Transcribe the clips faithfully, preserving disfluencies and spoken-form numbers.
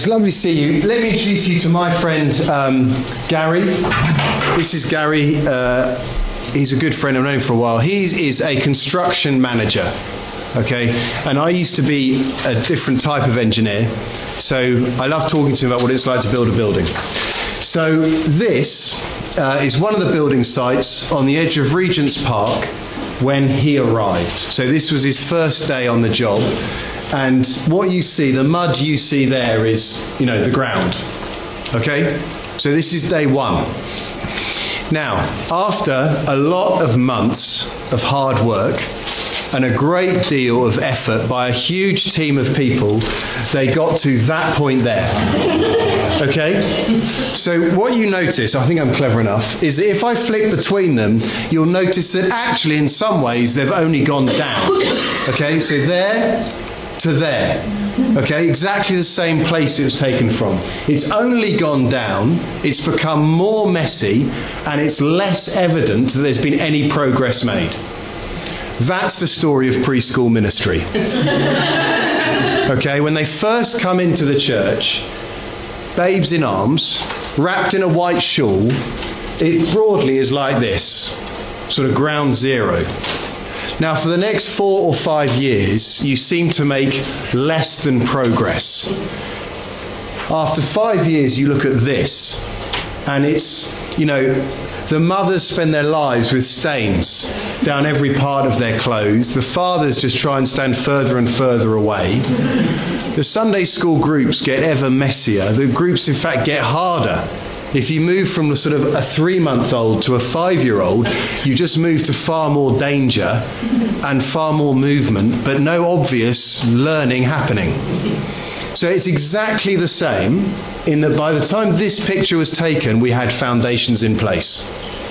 lovely to see you. Let me introduce you to my friend um, Gary. This is Gary. Uh, he's a good friend. I've known him for a while. He is a construction manager. Okay, and I used to be a different type of engineer, so I love talking to him about what it's like to build a building. So this uh, is one of the building sites on the edge of Regent's Park when he arrived. So this was his first day on the job, and what you see, the mud you see there is, you know, the ground. Okay, so this is day one. Now, after a lot of months of hard work and a great deal of effort by a huge team of people, they got to that point there. Okay? So what you notice, I think I'm clever enough, is that if I flick between them, you'll notice that actually in some ways they've only gone down. Okay? So there to there. Okay? Exactly the same place it was taken from. It's only gone down, it's become more messy, and it's less evident that there's been any progress made. That's the story of preschool ministry. Okay, when they first come into the church, babes in arms, wrapped in a white shawl, it broadly is like this, sort of ground zero. Now, for the next four or five years, you seem to make less than progress. After five years, you look at this, and it's, you know, the mothers spend their lives with stains down every part of their clothes. The fathers just try and stand further and further away. The Sunday school groups get ever messier. The groups, in fact, get harder. If you move from sort of a three-month-old to a five-year-old, you just move to far more danger and far more movement, but no obvious learning happening. So it's exactly the same in that by the time this picture was taken, we had foundations in place.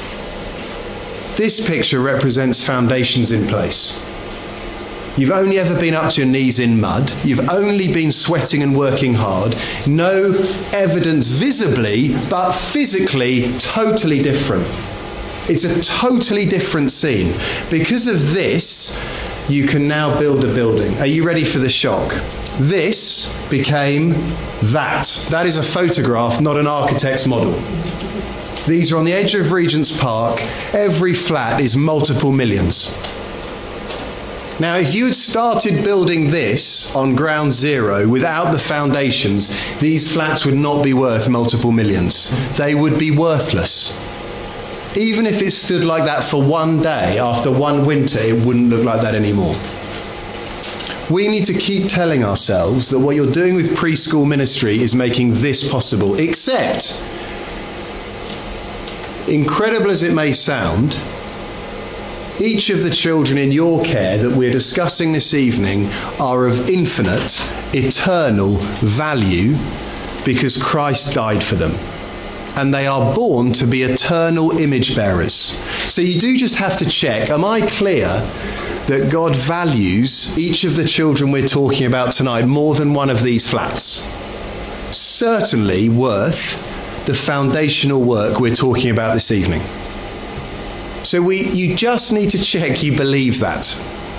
This picture represents foundations in place. You've only ever been up to your knees in mud. You've only been sweating and working hard. No evidence visibly, but physically totally different. It's a totally different scene. Because of this, you can now build a building. Are you ready for the shock? This became that. That is a photograph, not an architect's model. These are on the edge of Regent's Park. Every flat is multiple millions. Now, if you had started building this on ground zero without the foundations, these flats would not be worth multiple millions. They would be worthless. Even if it stood like that for one day, after one winter, it wouldn't look like that anymore. We need to keep telling ourselves that what you're doing with preschool ministry is making this possible. Except, incredible as it may sound, each of the children in your care that we're discussing this evening are of infinite, eternal value because Christ died for them. And they are born to be eternal image bearers. So you do just have to check, am I clear that God values each of the children we're talking about tonight more than one of these flats? Certainly worth the foundational work we're talking about this evening. So we, you just need to check you believe that.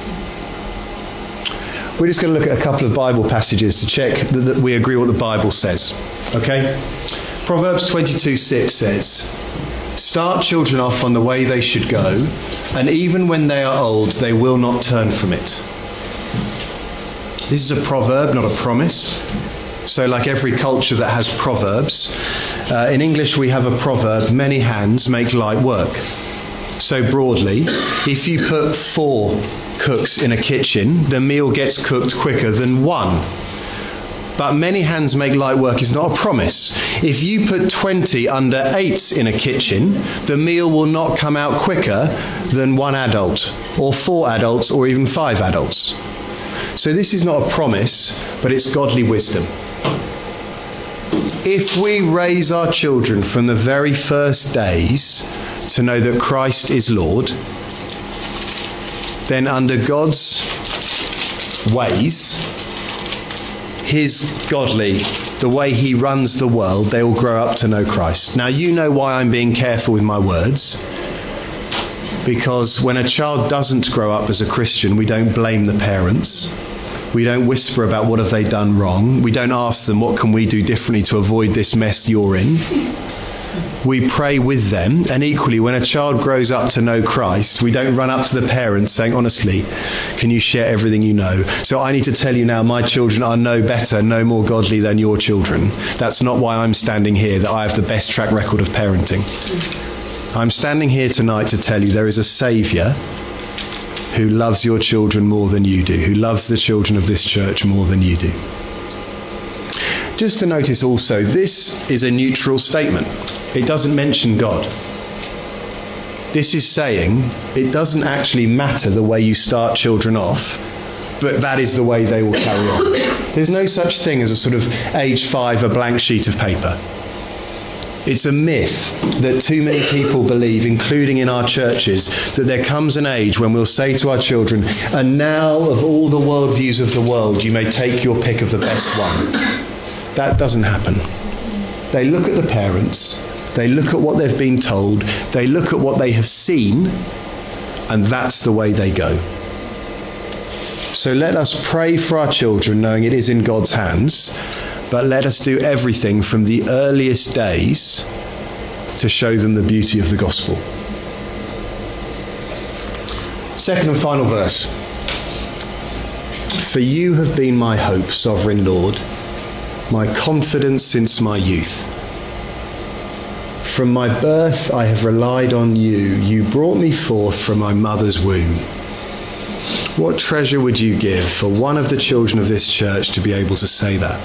We're just going to look at a couple of Bible passages to check that, that we agree what the Bible says. Okay? Proverbs twenty-two six says, "Start children off on the way they should go, and even when they are old, they will not turn from it." This is a proverb, not a promise. So like every culture that has proverbs, uh, in English we have a proverb, many hands make light work. So broadly, if you put four cooks in a kitchen, the meal gets cooked quicker than one. But many hands make light work is not a promise. If you put twenty under eights in a kitchen, the meal will not come out quicker than one adult, or four adults, or even five adults. So this is not a promise, but it's godly wisdom. If we raise our children from the very first days to know that Christ is Lord, then under God's ways, his godly, the way he runs the world, they will grow up to know Christ. Now, you know why I'm being careful with my words. Because when a child doesn't grow up as a Christian, we don't blame the parents. We don't whisper about what have they done wrong. We don't ask them, what can we do differently to avoid this mess you're in? We pray with them, and equally, when a child grows up to know Christ, we don't run up to the parents saying, honestly, can you share everything you know? So I need to tell you now, my children are no better, no more godly than your children. That's not why I'm standing here, that I have the best track record of parenting. I'm standing here tonight to tell you there is a Saviour who loves your children more than you do, who loves the children of this church more than you do. Just to notice also, this is a neutral statement. It doesn't mention God. This is saying it doesn't actually matter the way you start children off, but that is the way they will carry on. There's no such thing as a sort of age five, a blank sheet of paper. It's a myth that too many people believe, including in our churches, that there comes an age when we'll say to our children, and now of all the worldviews of the world, you may take your pick of the best one. That doesn't happen. They look at the parents, they look at what they've been told, they look at what they have seen, and that's the way they go. So let us pray for our children, knowing it is in God's hands, but let us do everything from the earliest days to show them the beauty of the gospel. Second and final verse. For you have been my hope, sovereign Lord, my confidence since my youth. From my birth I have relied on you. You brought me forth from my mother's womb. What treasure would you give for one of the children of this church to be able to say that?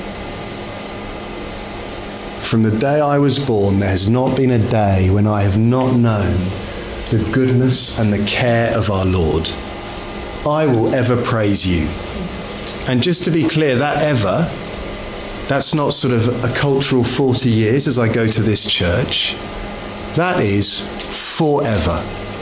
From the day I was born, there has not been a day when I have not known the goodness and the care of our Lord. I will ever praise you. And just to be clear, that ever, that's not sort of a cultural forty years as I go to this church. That is forever.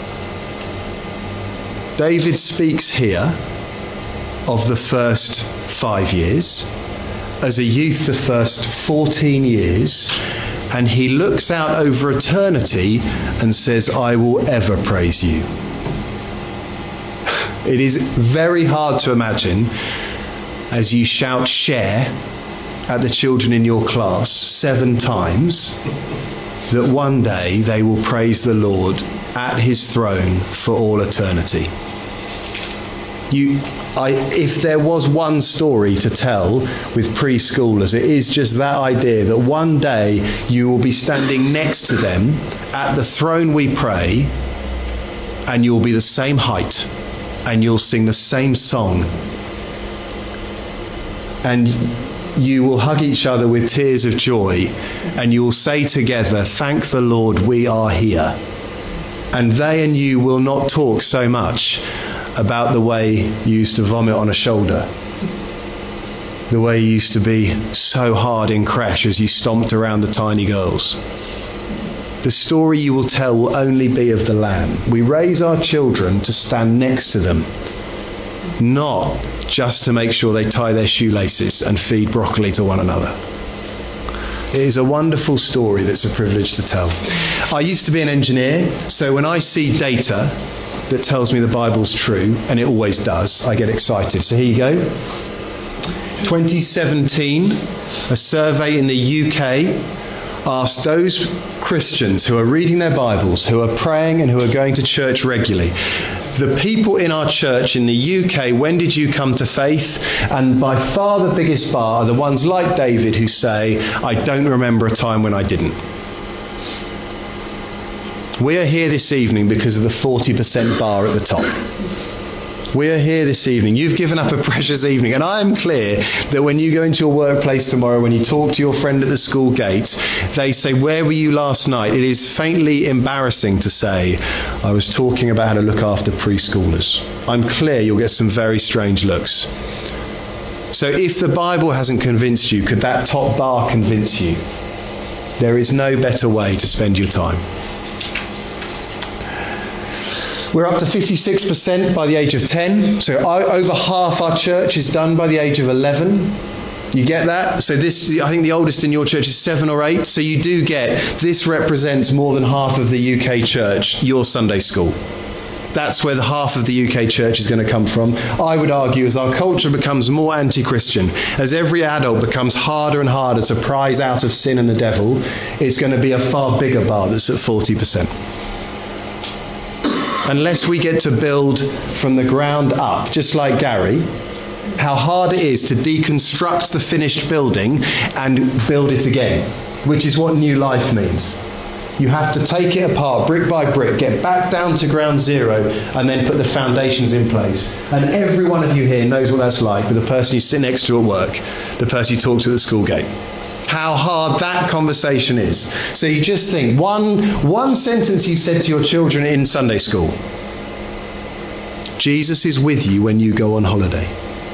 David speaks here of the first five years, as a youth the first fourteen years, and he looks out over eternity and says, I will ever praise you. It is very hard to imagine as you shout share at the children in your class seven times that one day they will praise the Lord at his throne for all eternity. You, I, if there was one story to tell with preschoolers, it is just that idea that one day you will be standing next to them at the throne we pray, and you'll be the same height and you'll sing the same song, and you will hug each other with tears of joy, and you will say together, thank the Lord we are here. And they and you will not talk so much about the way you used to vomit on a shoulder, the way you used to be so hard in crash as you stomped around the tiny girls. The story you will tell will only be of the Lamb. We raise our children to stand next to them, not just to make sure they tie their shoelaces and feed broccoli to one another. It is a wonderful story that's a privilege to tell. I used to be an engineer, so when I see data that tells me the Bible's true, and it always does, I get excited. So here you go. twenty seventeen, a survey in the U K asked those Christians who are reading their Bibles, who are praying and who are going to church regularly, the people in our church in the U K, when did you come to faith? And by far the biggest bar are the ones like David who say, I don't remember a time when I didn't. We are here this evening because of the forty percent bar at the top. We are here this evening. You've given up a precious evening. And I am clear that when you go into your workplace tomorrow, when you talk to your friend at the school gate, they say, where were you last night? It is faintly embarrassing to say, I was talking about how to look after preschoolers. I'm clear you'll get some very strange looks. So if the Bible hasn't convinced you, could that top bar convince you? There is no better way to spend your time. We're up to fifty-six percent by the age of ten. So over half our church is done by the age of eleven. You get that? So this, I think the oldest in your church is seven or eight. So you do get, this represents more than half of the U K church, your Sunday school. That's where the half of the U K church is going to come from. I would argue as our culture becomes more anti-Christian, as every adult becomes harder and harder to prize out of sin and the devil, it's going to be a far bigger bar that's at forty percent. Unless we get to build from the ground up, just like Gary, how hard it is to deconstruct the finished building and build it again, which is what new life means. You have to take it apart brick by brick, get back down to ground zero, and then put the foundations in place. And every one of you here knows what that's like with the person you sit next to at work, the person you talk to at the school gate. How hard that conversation is. So you just think, one, one sentence you said to your children in Sunday school. Jesus is with you when you go on holiday.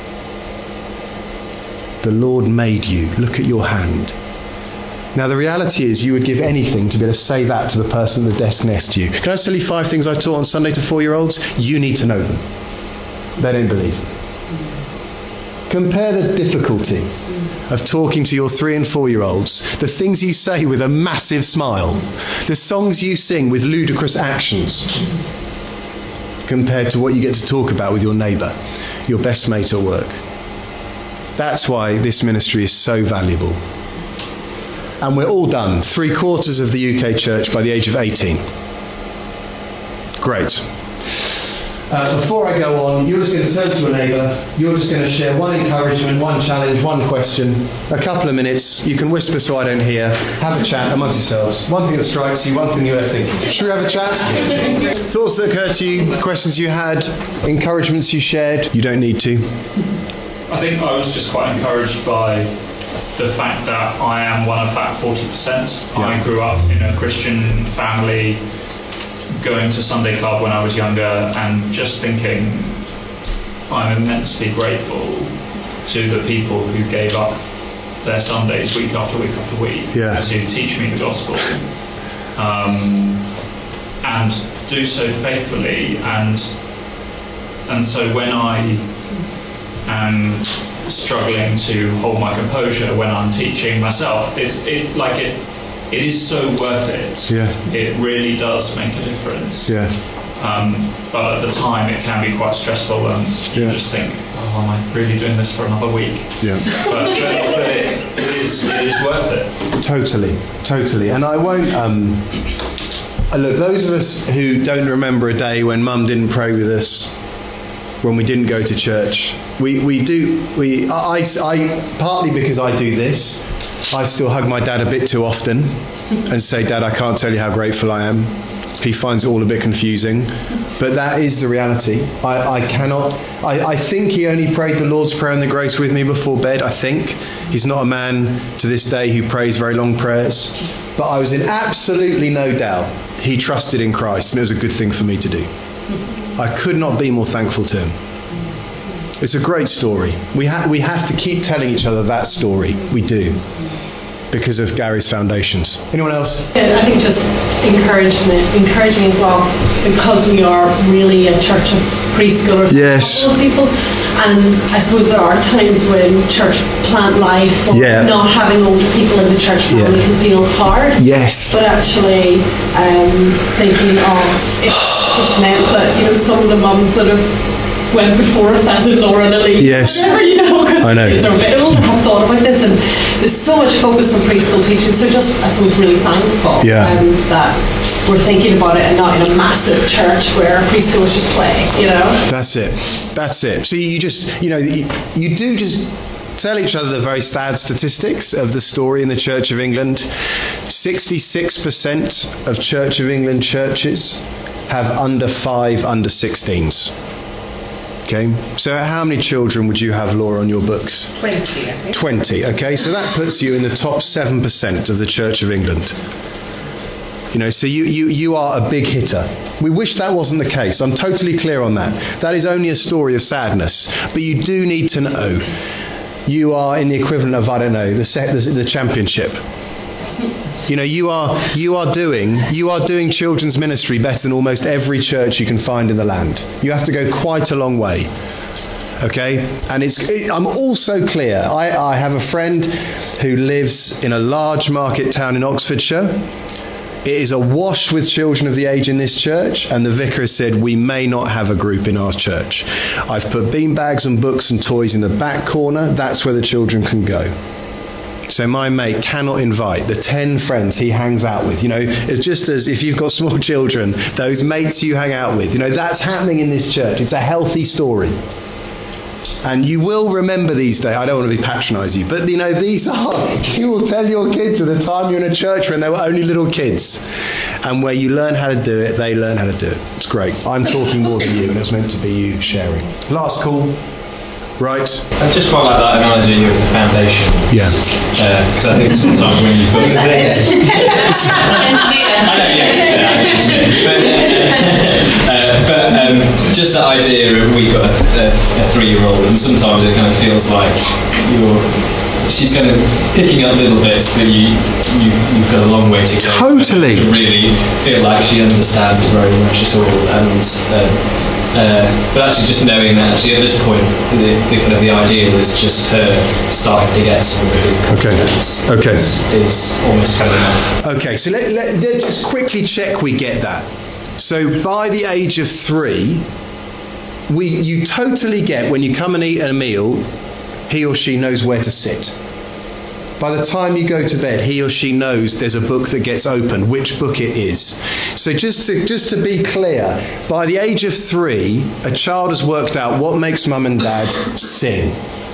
The Lord made you. Look at your hand. Now the reality is you would give anything to be able to say that to the person at the desk next to you. Can I tell you five things I taught on Sunday to four-year-olds? You need to know them. They don't believe. Compare the difficulty of talking to your three and four-year-olds, the things you say with a massive smile, the songs you sing with ludicrous actions, compared to what you get to talk about with your neighbour, your best mate at work. That's why this ministry is so valuable. And we're all done. Three quarters of the U K church by the age of eighteen. Great. Uh, before I go on, you're just going to turn to a neighbour. You're just going to share one encouragement, one challenge, one question. A couple of minutes. You can whisper so I don't hear. Have a chat amongst yourselves. One thing that strikes you, one thing you're thinking. Should we have a chat? Thoughts that occur to you, questions you had, encouragements you shared. You don't need to. I think I was just quite encouraged by the fact that I am one of that forty percent. Yeah. I grew up in a Christian family, going to Sunday club when I was younger, and just thinking I'm immensely grateful to the people who gave up their Sundays week after week after week yeah. to teach me the gospel, um, and do so faithfully. And and so when I am struggling to hold my composure when I'm teaching myself, it's it like it it is so worth it. Yeah. It really does make a difference. Yeah. Um, but at the time it can be quite stressful, and you yeah. just think, oh, am I really doing this for another week? Yeah. But, but, but it, it is it is worth it. Totally, totally. And I won't um uh, look, those of us who don't remember a day when Mum didn't pray with us, when we didn't go to church, we, we do, we I, I partly because I do this, I still hug my dad a bit too often and say, Dad, I can't tell you how grateful I am. He finds it all a bit confusing, but that is the reality. I, I cannot, I, I think he only prayed the Lord's Prayer and the Grace with me before bed, I think. He's not a man to this day who prays very long prayers, but I was in absolutely no doubt he trusted in Christ, and it was a good thing for me to do. I could not be more thankful to him. It's a great story. We, ha- we have to keep telling each other that story. We do. Because of Gary's foundations. Anyone else? I think just encouragement, encouraging as well, because we are really a church of preschoolers, yes. people, and I suppose there are times when church plant life or yeah. not having older people in the church family yeah. can feel hard. Yes. But actually, um, thinking, oh, it's just meant that, you know, some of the mums that have went before us, as in Laura and Elise, yes. whatever, you know, I know. they're a bit older, have thought about this, and there's so much focus on preschool teaching, so just, I suppose, really thankful yeah. um, that we're thinking about it and not in a massive church where preschoolers just play, you know? That's it. That's it. So you just, you know, you, you do just tell each other the very sad statistics of the story in the Church of England. sixty-six percent of Church of England churches have under five under sixteens. Okay, so how many children would you have, Laura, on your books? Twenty, I think. Twenty, okay, so that puts you in the top seven percent of the Church of England. You know, so you, you, you are a big hitter. We wish that wasn't the case. I'm totally clear on that. That is only a story of sadness. But you do need to know you are in the equivalent of, I don't know, the, set, the, the championship. You know, you are you are doing you are doing children's ministry better than almost every church you can find in the land. You have to go quite a long way. Okay, and it's. It, I'm also clear. I, I have a friend who lives in a large market town in Oxfordshire. It is awash with children of the age in this church, and the vicar has said we may not have a group in our church. I've put beanbags and books and toys in the back corner. That's where the children can go. So my mate cannot invite the ten friends he hangs out with. You know, it's just as if you've got small children, those mates you hang out with. You know, that's happening in this church. It's a healthy story. And you will remember these days. I don't want to be patronising you, but you know, these are, you will tell your kids at the time you're in a church when they were only little kids. And where you learn how to do it, they learn how to do it. It's great. I'm talking more than you, and it's meant to be you sharing. Last call. Right. I just quite like that analogy of the foundation. Yeah. Because uh, I think sometimes when you put... I know, yeah. yeah but uh, but um, just that idea of we've got a, a, a three-year-old, and sometimes it kind of feels like you're... She's kind of picking up little bits, but you, you, you've got a long way to go. Totally. To really feel like she understands very much at all. And uh, uh, but actually, just knowing that actually at this point, the, the kind of the ideal is just her starting to get some really confidence. Okay. Okay. Is, is almost kind of enough. Okay. So let, let let's just quickly check we get that. So by the age of three, we you totally get when you come and eat a meal. He or she knows where to sit. By the time you go to bed, he or she knows there's a book that gets opened, which book it is. So just to, just to be clear, by the age of three, a child has worked out what makes mum and dad sing.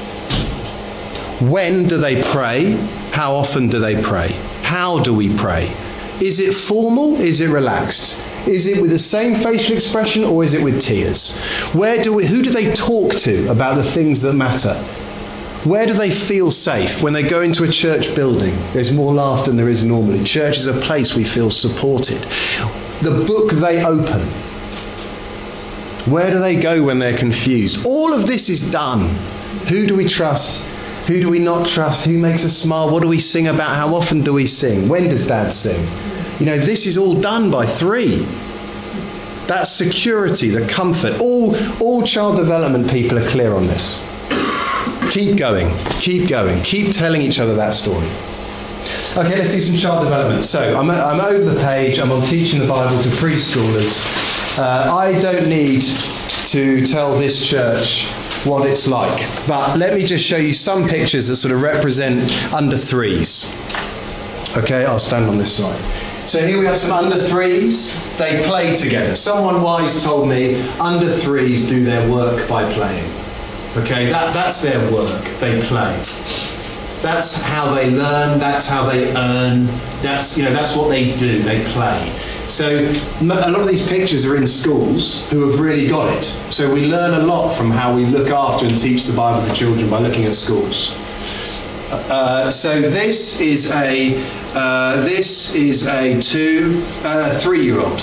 When do they pray? How often do they pray? How do we pray? Is it formal? Is it relaxed? Is it with the same facial expression, or is it with tears? Where do we, who do they talk to about the things that matter? Where do they feel safe? When they go into a church building, there's more laughter than there is normally. Church is a place we feel supported. The book they open. Where do they go when they're confused? All of this is done. Who do we trust? Who do we not trust? Who makes us smile? What do we sing about? How often do we sing? When does Dad sing? You know, this is all done by three. That security, the comfort. All, all child development people are clear on this. Keep going, keep going, keep telling each other that story. Okay, let's do some child development. So I'm, I'm over the page, I'm on teaching the Bible to preschoolers. Uh, I don't need to tell this church what it's like, but let me just show you some pictures that sort of represent under threes. Okay, I'll stand on this side. So here we have some under threes. They play together. Someone wise told me under threes do their work by playing. Okay, that, that's their work. They play. That's how they learn. That's how they earn. That's, you know, that's what they do. They play. So a lot of these pictures are in schools who have really got it. So we learn a lot from how we look after and teach the Bible to children by looking at schools. Uh, so this is a uh, this is a two uh, three-year-old.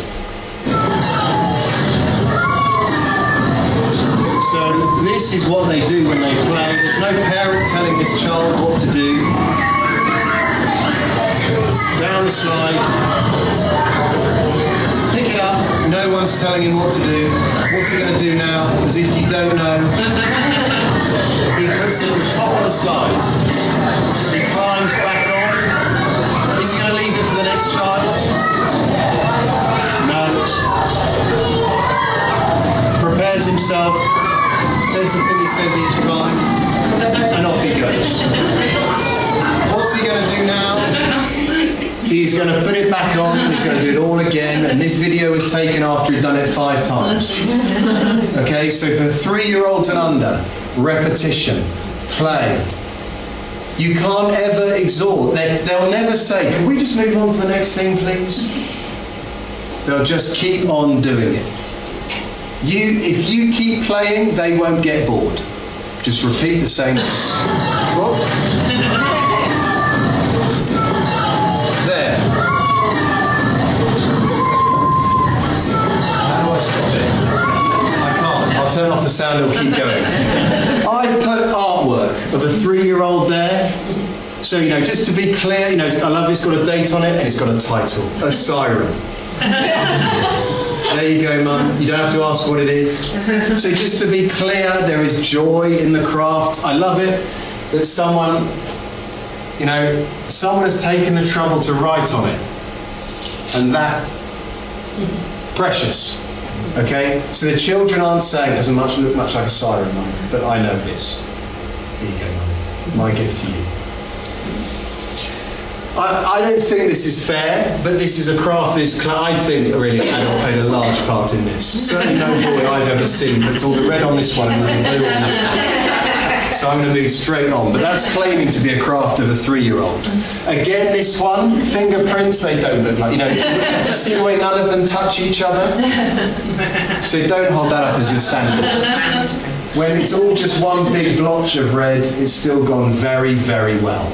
So this is what they do when they play. There's no parent telling this child what to do. Down the slide. Pick it up. No one's telling him what to do. What's he going to do now? As if you don't know. He puts it at the top of the slide. He climbs back on. Is he going to leave it for the next child? No. Prepares himself. Says the thing he says each time, and off he goes. What's he going to do now? He's going to put it back on, he's going to do it all again, and this video was taken after he'd done it five times. Okay, so for three-year-olds and under, repetition, play. You can't ever exhort. They, they'll never say, can we just move on to the next thing, please? They'll just keep on doing it. You, if you keep playing, they won't get bored. Just repeat the same thing. What? There. How do I stop it? I can't. I'll turn off the sound, it'll keep going. I put artwork of a three-year-old there. So, you know, just to be clear, you know, I love it's got a date on it and it's got a title. A siren. There you go, Mum. You don't have to ask what it is. So just to be clear, there is joy in the craft. I love it that someone, you know, someone has taken the trouble to write on it. and that precious. Okay, so the children aren't saying, doesn't much look much like a siren, Mum, but I know this. Here you go, Mum. My gift to you. I, I don't think this is fair, but this is a craft that is, I think, really an adult played a large part in this. Certainly no boy I've ever seen puts all the red on this one and the blue on this one. So I'm going to move straight on. But that's claiming to be a craft of a three-year-old. Again, this one, fingerprints, they don't look like, you know, you see the way none of them touch each other? So don't hold that up as your standard. When it's all just one big blotch of red, it's still gone very, very well.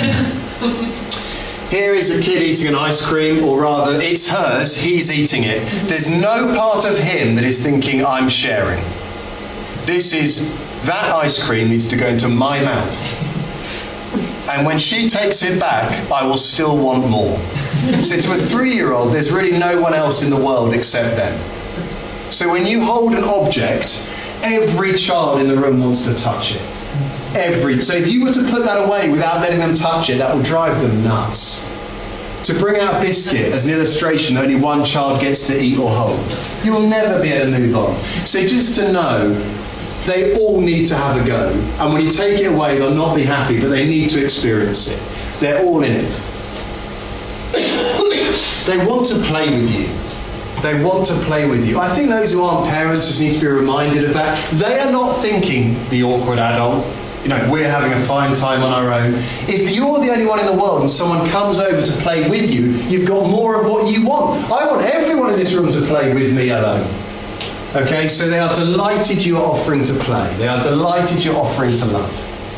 Here is a kid eating an ice cream, or rather, it's hers, he's eating it. There's no part of him that is thinking, I'm sharing. This is, that ice cream needs to go into my mouth. And when she takes it back, I will still want more. So to a three-year-old, there's really no one else in the world except them. So when you hold an object, every child in the room wants to touch it. Every. So if you were to put that away without letting them touch it, that will drive them nuts. To bring out a biscuit as an illustration, only one child gets to eat or hold. You will never be able to move on. So just to know, they all need to have a go. And when you take it away, they'll not be happy, but they need to experience it. They're all in it. They want to play with you. They want to play with you. I think those who aren't parents just need to be reminded of that. They are not thinking the awkward adult. You know, we're having a fine time on our own. If you're the only one in the world and someone comes over to play with you, you've got more of what you want. I want everyone in this room to play with me alone. Okay, so they are delighted you are offering to play. They are delighted you're offering to love.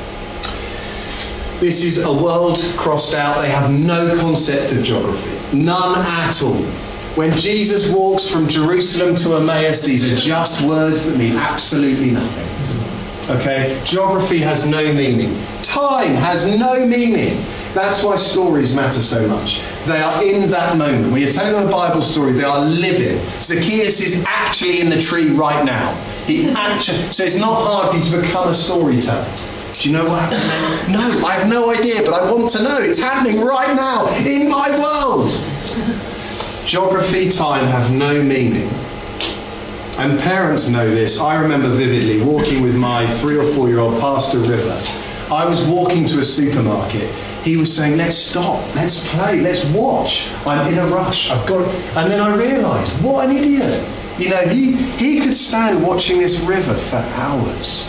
This is a world crossed out. They have no concept of geography. None at all. When Jesus walks from Jerusalem to Emmaus, these are just words that mean absolutely nothing. Okay? Geography has no meaning. Time has no meaning. That's why stories matter so much. They are in that moment. When you're telling them a Bible story, they are living. Zacchaeus is actually in the tree right now. He actually, so it's not hard for you to become a storyteller. Do you know what happened? No, I have no idea, but I want to know. It's happening right now in my world. Geography, time have no meaning. And parents know this. I remember vividly walking with my three or four year old past a river. I was walking to a supermarket. He was saying, let's stop, let's play, let's watch. I'm in a rush, I've got to... And then I realised, what an idiot. You know, he, he could stand watching this river for hours.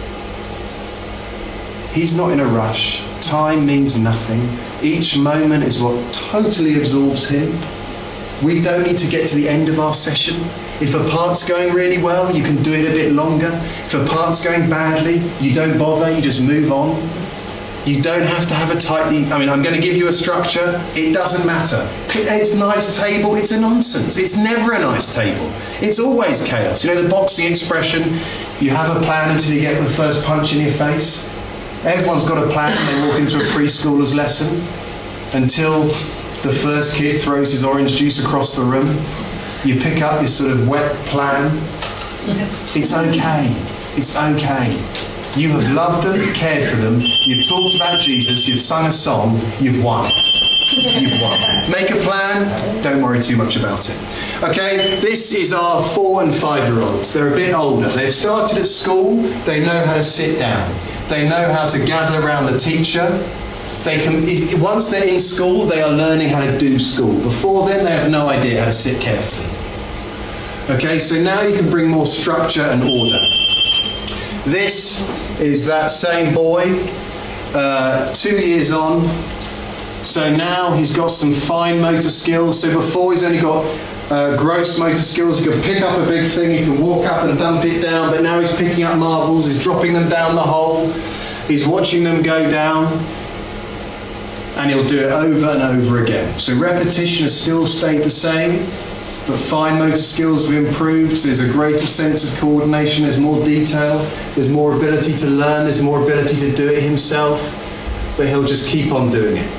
He's not in a rush. Time means nothing. Each moment is what totally absorbs him. We don't need to get to the end of our session. If a part's going really well, you can do it a bit longer. If a part's going badly, you don't bother, you just move on. You don't have to have a tightly... I mean, I'm going to give you a structure. It doesn't matter. It's a nice table. It's a nonsense. It's never a nice table. It's always chaos. You know the boxing expression, you have a plan until you get the first punch in your face? Everyone's got a plan when they walk into a preschooler's lesson until the first kid throws his orange juice across the room. You pick up this sort of wet plan. It's okay. It's okay. You have loved them, cared for them, you've talked about Jesus, you've sung a song, you've won. You've won. Make a plan, don't worry too much about it. Okay, this is our four and five year olds. They're a bit older. They've started at school, they know how to sit down. They know how to gather around the teacher. They can, if, once they're in school, they are learning how to do school. Before then, they have no idea how to sit carefully. Okay, so now you can bring more structure and order. This is that same boy, uh, two years on. So now he's got some fine motor skills. So before he's only got uh, gross motor skills. He can pick up a big thing, he can walk up and dump it down. But now he's picking up marbles, he's dropping them down the hole. He's watching them go down. And he'll do it over and over again. So repetition has still stayed the same, but fine motor skills have improved. There's a greater sense of coordination, there's more detail, there's more ability to learn, there's more ability to do it himself, but he'll just keep on doing it.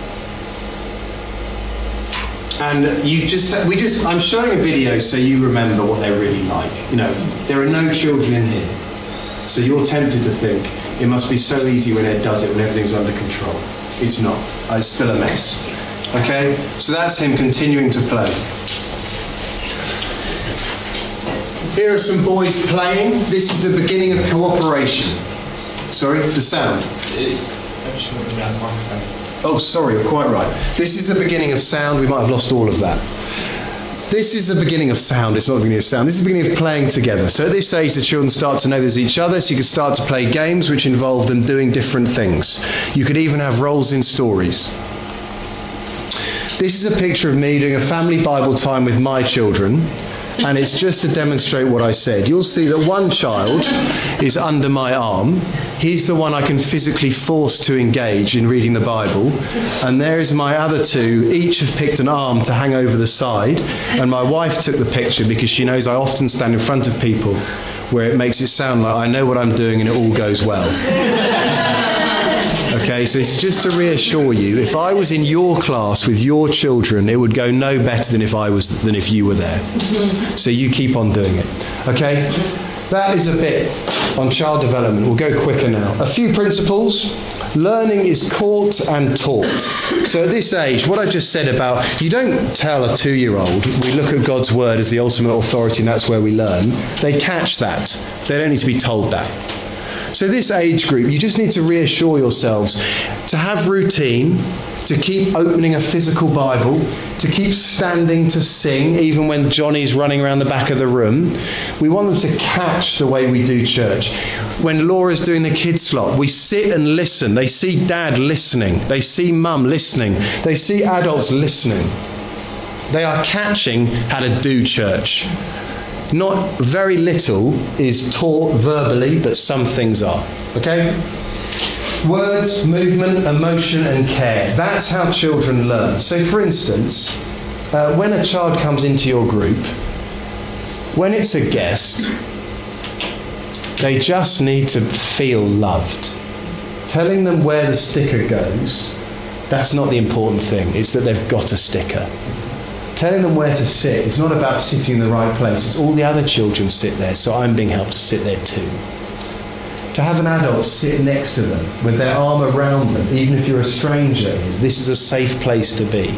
And you just, we just, I'm showing a video so you remember what they're really like. You know, there are no children in here. So you're tempted to think, it must be so easy when Ed does it, when everything's under control. It's not. It's still a mess. Okay, so that's him continuing to play. Here are some boys playing. This is the beginning of cooperation. Sorry, the sound. Oh, sorry, you're quite right. This is the beginning of sound. We might have lost all of that. This is the beginning of sound. It's not the beginning of sound. This is the beginning of playing together. So at this age, the children start to know there's each other, so you can start to play games which involve them doing different things. You could even have roles in stories. This is a picture of me doing a family Bible time with my children, and it's just to demonstrate what I said. You'll see that one child is under my arm. He's the one I can physically force to engage in reading the Bible. And there is my other two. Each have picked an arm to hang over the side. And my wife took the picture because she knows I often stand in front of people where it makes it sound like I know what I'm doing and it all goes well. Okay, so it's just to reassure you, if I was in your class with your children, it would go no better than if I was than if you were there. So you keep on doing it. Okay? That is a bit on child development. We'll go quicker now. A few principles. Learning is caught and taught. So at this age, what I just said about, you don't tell a two-year-old, we look at God's word as the ultimate authority and that's where we learn. They catch that. They don't need to be told that. So this age group, you just need to reassure yourselves to have routine, to keep opening a physical Bible, to keep standing to sing even when Johnny's running around the back of the room. We want them to catch the way we do church. When Laura's doing the kids slot, we sit and listen. They see dad listening. They see mum listening. They see adults listening. They are catching how to do church. Not very little is taught verbally, but some things are. Okay? Words, movement, emotion and care. That's how children learn. So for instance, uh, when a child comes into your group, when it's a guest, they just need to feel loved. Telling them where the sticker goes, that's not the important thing. It's that they've got a sticker. Telling them where to sit, it's not about sitting in the right place. It's all the other children sit there, so I'm being helped to sit there too. To have an adult sit next to them with their arm around them, even if you're a stranger, is this is a safe place to be.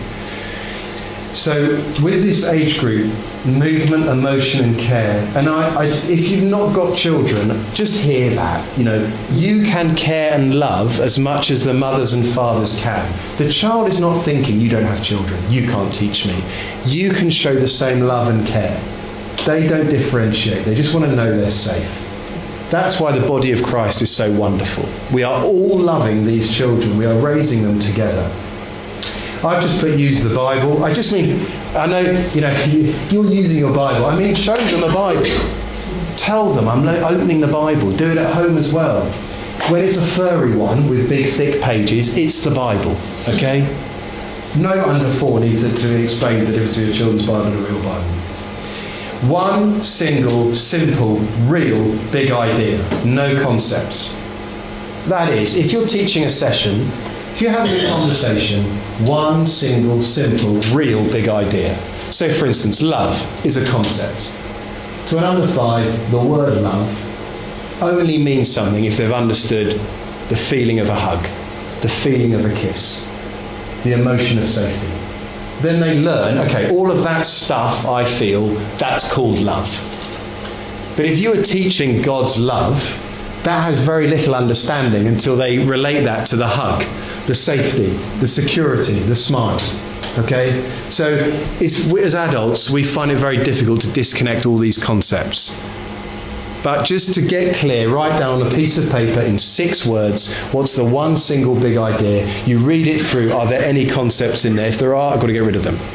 So with this age group, movement, emotion and care, and I, I, if you've not got children, just hear that. You know, you can care and love as much as the mothers and fathers can. The child is not thinking, you don't have children, you can't teach me. You can show the same love and care. They don't differentiate, they just want to know they're safe. That's why the body of Christ is so wonderful. We are all loving these children, we are raising them together. I've just put use the Bible. I just mean, I know, you know, you're using your Bible. I mean, show them a Bible. Tell them, I'm opening the Bible. Do it at home as well. When it's a furry one with big, thick pages, it's the Bible, okay? No under four needs to, to explain the difference between a children's Bible and a real Bible. One single, simple, real, big idea. No concepts. That is, if you're teaching a session, if you're having a conversation, one single, simple, real big idea. So for instance, love is a concept. To an under five, the word love only means something if they've understood the feeling of a hug, the feeling of a kiss, the emotion of safety. Then they learn, okay, all of that stuff I feel, that's called love. But if you are teaching God's love, that has very little understanding until they relate that to the hug, the safety, the security, the smile. Okay? So it's, as adults, we find it very difficult to disconnect all these concepts. But just to get clear, write down on a piece of paper in six words, what's the one single big idea? You read it through, are there any concepts in there? If there are, I've got to get rid of them.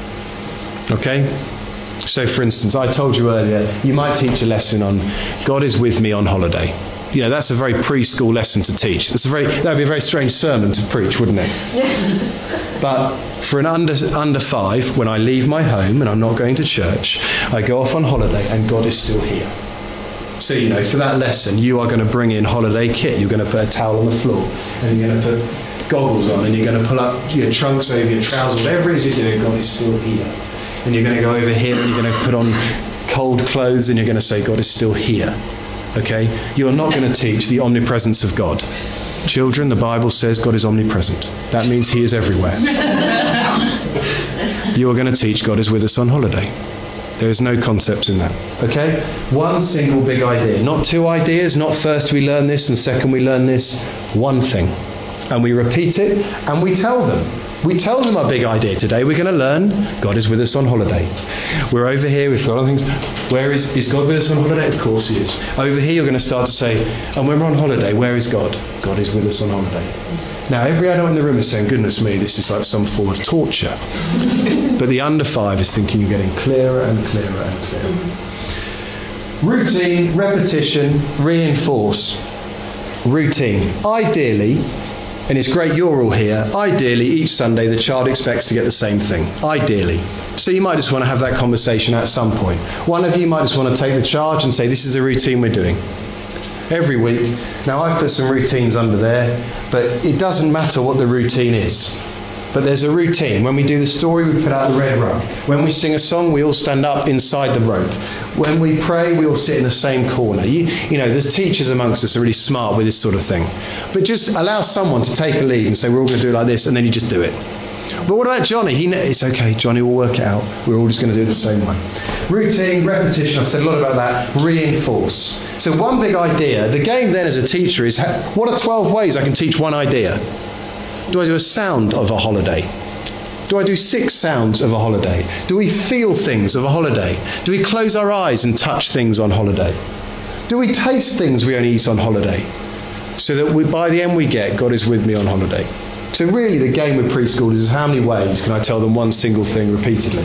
Okay? So for instance, I told you earlier, you might teach a lesson on God is with me on holiday. You know, that's a very preschool lesson to teach. That's a very, that would be a very strange sermon to preach, wouldn't it? Yeah. But for an under under five, when I leave my home and I'm not going to church, I go off on holiday and God is still here. So, you know, for that lesson, you are going to bring in holiday kit. You're going to put a towel on the floor and you're going to put goggles on and you're going to pull up your trunks over your trousers. Whatever it is you're doing, God is still here. And you're going to go over here and you're going to put on cold clothes and you're going to say, God is still here. Okay? You're not going to teach the omnipresence of God. Children, the Bible says God is omnipresent. That means He is everywhere. you're going to teach God is with us on holiday. There is no concept in that. Okay? One single big idea. Not two ideas, not first we learn this and second we learn this. One thing. And we repeat it and we tell them. We tell them our big idea today. We're going to learn God is with us on holiday. We're over here, we've got other things. Where is, is God with us on holiday? Of course he is. Over here you're going to start to say, and when we're on holiday, where is God? God is with us on holiday. Now every adult in the room is saying, goodness me, this is like some form of torture. But the under five is thinking you're getting clearer and clearer and clearer. Routine, repetition, reinforce. Routine. Ideally, and it's great you're all here, ideally each Sunday the child expects to get the same thing. Ideally. So you might just want to have that conversation at some point. One of you might just want to take the charge and say, this is the routine we're doing. Every week. Now I've put some routines under there, but it doesn't matter what the routine is. But there's a routine. When we do the story, we put out the red rug. When we sing a song, we all stand up inside the rope. When we pray, we all sit in the same corner. You, you know, there's teachers amongst us are really smart with this sort of thing. But just allow someone to take a lead and say, we're all going to do it like this, and then you just do it. But what about Johnny? He, it's okay, Johnny will work it out. We're all just going to do it the same way. Routine, repetition, I've said a lot about that. Reinforce. So one big idea. The game then as a teacher is, what are twelve ways I can teach one idea? Do I do a sound of a holiday? Do I do six sounds of a holiday? Do we feel things of a holiday? Do we close our eyes and touch things on holiday? Do we taste things we only eat on holiday? So that we, by the end we get, God is with me on holiday. So really the game with preschoolers is how many ways can I tell them one single thing repeatedly?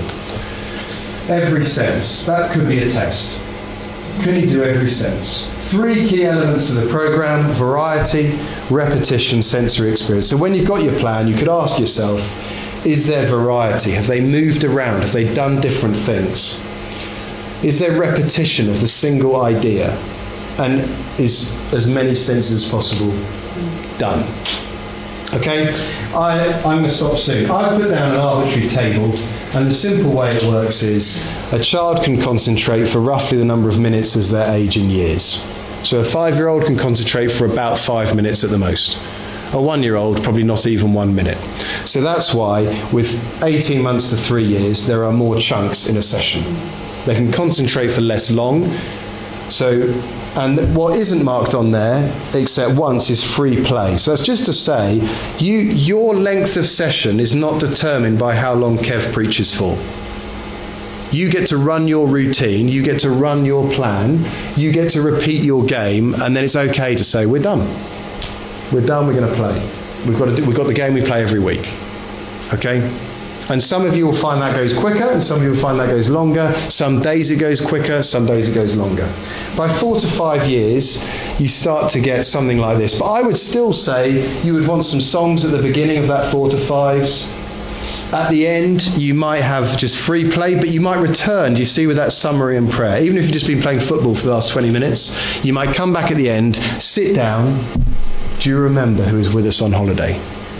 Every sense. That could be a test. Can you do every sense? Three key elements of the programme: variety, repetition, sensory experience. So when you've got your plan, you could ask yourself, is there variety? Have they moved around? Have they done different things? Is there repetition of the single idea? And is as many senses as possible done? Okay, I, I'm going to stop soon. I've put down an arbitrary table, and the simple way it works is a child can concentrate for roughly the number of minutes as their age in years. So a five-year-old can concentrate for about five minutes at the most. A one-year-old, probably not even one minute. So that's why with eighteen months to three years, there are more chunks in a session. They can concentrate for less long. So, and what isn't marked on there, except once, is free play. So that's just to say, you, your length of session is not determined by how long Kev preaches for. You get to run your routine, you get to run your plan, you get to repeat your game, and then it's okay to say, we're done. We're done, we're going to play. We've got to do, we've got the game we play every week. Okay? And some of you will find that goes quicker, and some of you will find that goes longer. Some days it goes quicker, some days it goes longer. By four to five years, you start to get something like this. But I would still say you would want some songs at the beginning of that four to fives. At the end, you might have just free play, but you might return, do you see, with that summary and prayer. Even if you've just been playing football for the last twenty minutes, you might come back at the end, sit down. Do you remember who is with us on holiday?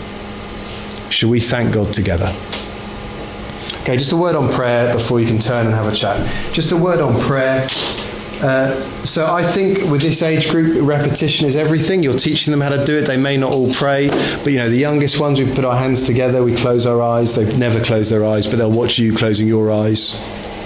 Shall we thank God together? Okay, just a word on prayer before you can turn and have a chat. Just a word on prayer. Uh, so I think with this age group, repetition is everything. You're teaching them how to do it. They may not all pray, but you know, the youngest ones, we put our hands together, we close our eyes. They've never closed their eyes, but they'll watch you closing your eyes.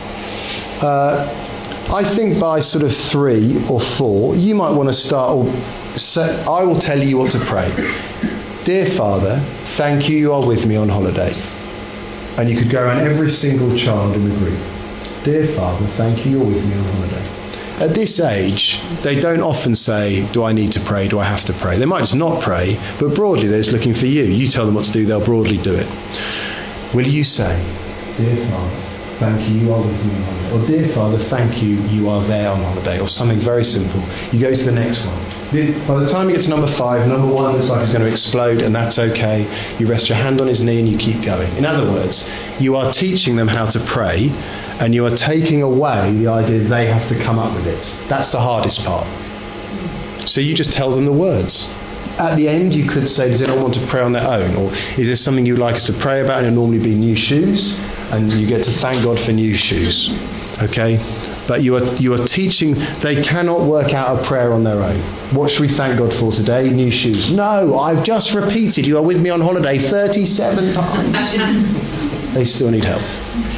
Uh, I think by sort of three or four, you might want to start, or set, I will tell you what to pray. Dear Father, thank you, you are with me on holiday. And you could go around every single child in the group. Dear Father, thank you, you're with me on holiday. At this age, they don't often say, do I need to pray, do I have to pray? They might just not pray, but broadly they're just looking for you. You tell them what to do, they'll broadly do it. Will you say, Dear Father, thank you, you are with me on holiday? Or Dear Father, thank you, you are there on holiday? Or something very simple. You go to the next one. By the time you get to number five, number one looks like it's going to explode, and that's okay. You rest your hand on his knee and you keep going. In other words, you are teaching them how to pray, and you are taking away the idea they have to come up with it. That's the hardest part. So you just tell them the words. At the end, you could say, does anyone want to pray on their own? Or is there something you'd like us to pray about? And it'll normally be new shoes, and you get to thank God for new shoes. Okay? But you are you are teaching, they cannot work out a prayer on their own. What should we thank God for today? New shoes. No, I've just repeated, you are with me on holiday thirty-seven times. they still need help.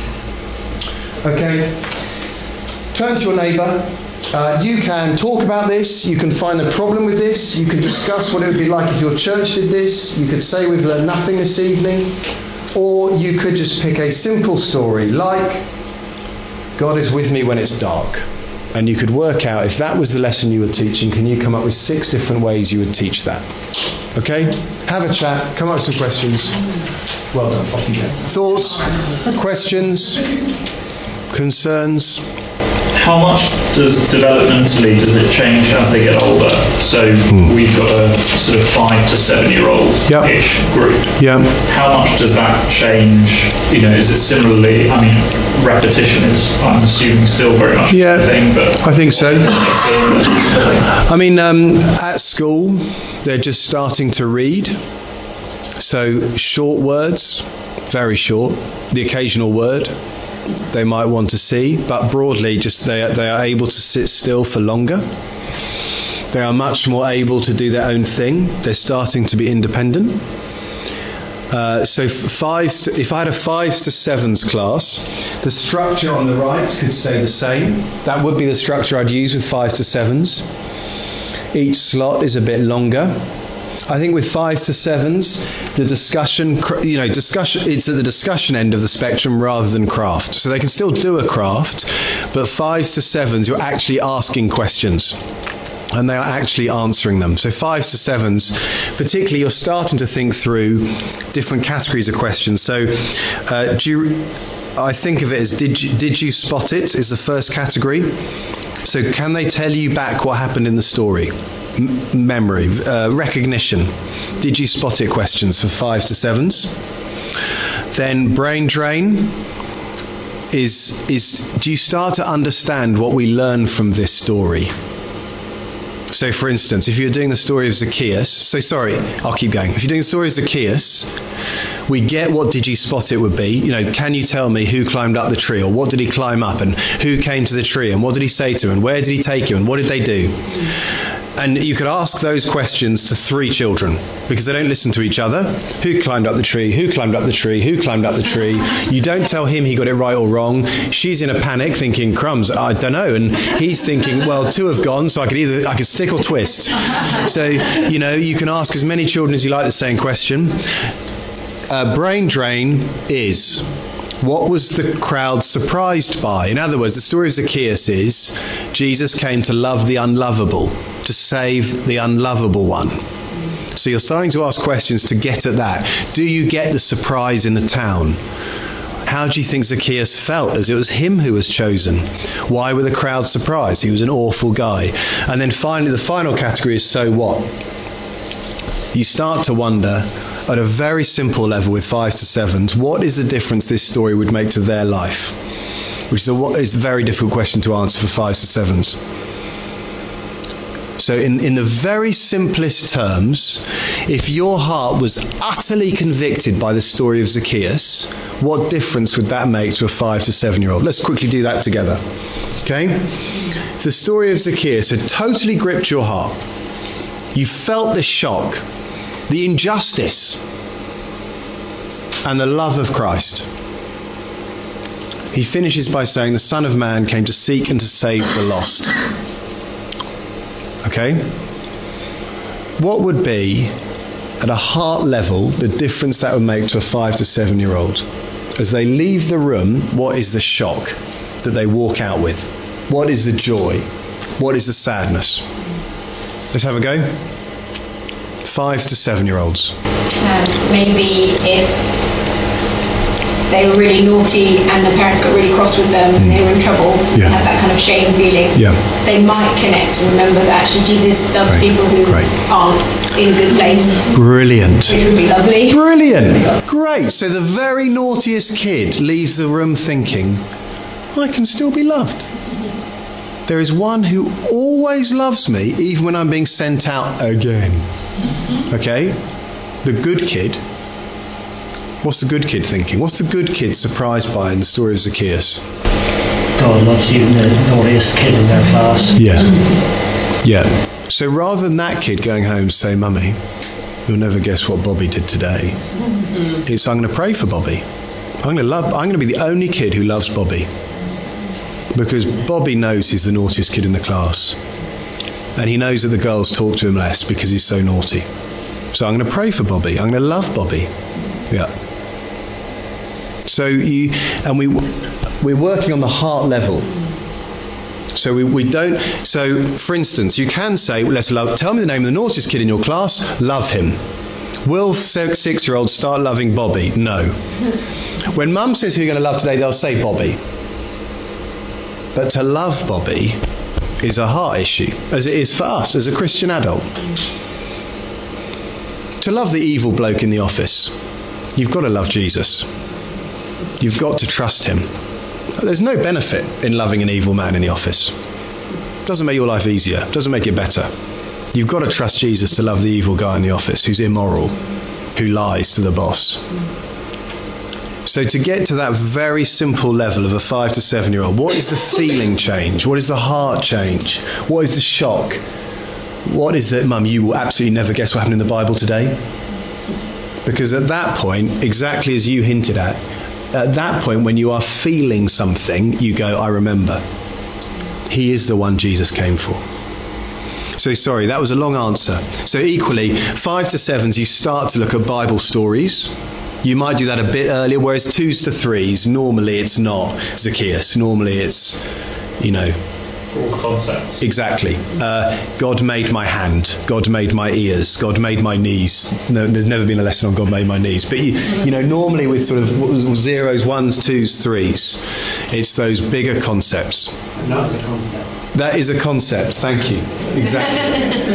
Okay? Turn to your neighbour. Uh, you can talk about this. You can find a problem with this. You can discuss what it would be like if your church did this. You could say we've learned nothing this evening. Or you could just pick a simple story like God is with me when it's dark. And you could work out, if that was the lesson you were teaching, can you come up with six different ways you would teach that? Okay? Have a chat, come up with some questions. Well done, off you go. Thoughts, questions, concerns? How much does developmentally does it change as they get older? So hmm. we've got a sort of five to seven year old ish yep. group. Yeah. How much does that change? You know, is it similarly? I mean, repetition is, I'm assuming, still very much yeah, the thing. But I think so. I mean, um, at school they're just starting to read. So short words, very short. The occasional word they might want to see, but broadly just they they are able to sit still for longer. They are much more able to do their own thing. They're starting to be independent. Uh, so five, if I had a fives to sevens class, the structure on the right could stay the same. That would be the structure I'd use with fives to sevens. Each slot is a bit longer. I think with fives to sevens, the discussion, you know, discussion, it's at the discussion end of the spectrum rather than craft. So they can still do a craft, but fives to sevens, you're actually asking questions. And they are actually answering them. So fives to sevens, particularly, you're starting to think through different categories of questions. So uh, do you, I think of it as, did you, did you spot it, is the first category. So can they tell you back what happened in the story? M- memory, uh, recognition. Did you spot it questions for fives to sevens? Then brain drain is, is do you start to understand what we learn from this story? So for instance, if you're doing the story of Zacchaeus, so sorry, I'll keep going. If you're doing the story of Zacchaeus, we get what did you spot it would be. You know, can you tell me who climbed up the tree, or what did he climb up, and who came to the tree, and what did he say to him, and where did he take him, and what did they do? And you could ask those questions to three children, because they don't listen to each other. Who climbed up the tree? Who climbed up the tree? Who climbed up the tree? You don't tell him he got it right or wrong. She's in a panic thinking, crumbs, I don't know. And he's thinking, well, two have gone, so I could either I could stick or twist. So, you know, you can ask as many children as you like the same question. Uh, brain drain is, what was the crowd surprised by? In other words, the story of Zacchaeus is Jesus came to love the unlovable, to save the unlovable one. So you're starting to ask questions to get at that. Do you get the surprise in the town? How do you think Zacchaeus felt as it was him who was chosen? Why were the crowds surprised? He was an awful guy. And then finally, the final category is so what? You start to wonder, at a very simple level with fives to sevens, what is the difference this story would make to their life? Which is a, is a very difficult question to answer for fives to sevens. So in, in the very simplest terms, if your heart was utterly convicted by the story of Zacchaeus, what difference would that make to a five to seven year old? Let's quickly do that together. Okay? If the story of Zacchaeus had totally gripped your heart, you felt the shock, the injustice, and the love of Christ. He finishes by saying, the Son of Man came to seek and to save the lost. Okay? What would be, at a heart level, the difference that would make to a five to seven year old? As they leave the room, what is the shock that they walk out with? What is the joy? What is the sadness? Let's have a go. Five to seven year olds. Um, maybe if they were really naughty and the parents got really cross with them and they were in trouble, yeah. and had that kind of shame feeling, yeah. they might connect and remember that actually Jesus loves Great. people who Great. aren't in a good place. Brilliant. Which would be lovely. Brilliant. Great. So the very naughtiest kid leaves the room thinking, I can still be loved. There is one who always loves me, even when I'm being sent out again. Okay? The good kid. What's the good kid thinking? What's the good kid surprised by in the story of Zacchaeus? God loves even the naughtiest kid in their class. Yeah. Yeah. So rather than that kid going home and say, Mummy, you'll never guess what Bobby did today. It's, I'm going to pray for Bobby. I'm going to love. I'm going to be the only kid who loves Bobby, because Bobby knows he's the naughtiest kid in the class, and he knows that the girls talk to him less because he's so naughty. So I'm going to pray for Bobby. I'm going to love Bobby. Yeah. So you and we we're working on the heart level. So we, we don't. So for instance, you can say, well, "Let's love." Tell me the name of the naughtiest kid in your class. Love him. Will six-year-olds start loving Bobby? No. When Mum says who you're going to love today, they'll say Bobby. But to love Bobby is a heart issue, as it is for us as a Christian adult. To love the evil bloke in the office, you've got to love Jesus. You've got to trust him. There's no benefit in loving an evil man in the office. It doesn't make your life easier. It doesn't make it better. You've got to trust Jesus to love the evil guy in the office who's immoral, who lies to the boss. So to get to that very simple level of a five to seven year old, what is the feeling change? What is the heart change? What is the shock? What is it, Mum, you will absolutely never guess what happened in the Bible today? Because at that point, exactly as you hinted at, at that point when you are feeling something, you go, I remember. He is the one Jesus came for. So sorry, that was a long answer. So equally, five to sevens, you start to look at Bible stories. You might do that a bit earlier, whereas twos to threes, normally it's not Zacchaeus. Normally it's, you know... All concepts. Exactly. Uh, God made my hand. God made my ears. God made my knees. No, there's never been a lesson on God made my knees. But, you, you know, normally with sort of zeros, ones, twos, threes, it's those bigger concepts. And that's a concept. That is a concept. Thank you. Exactly.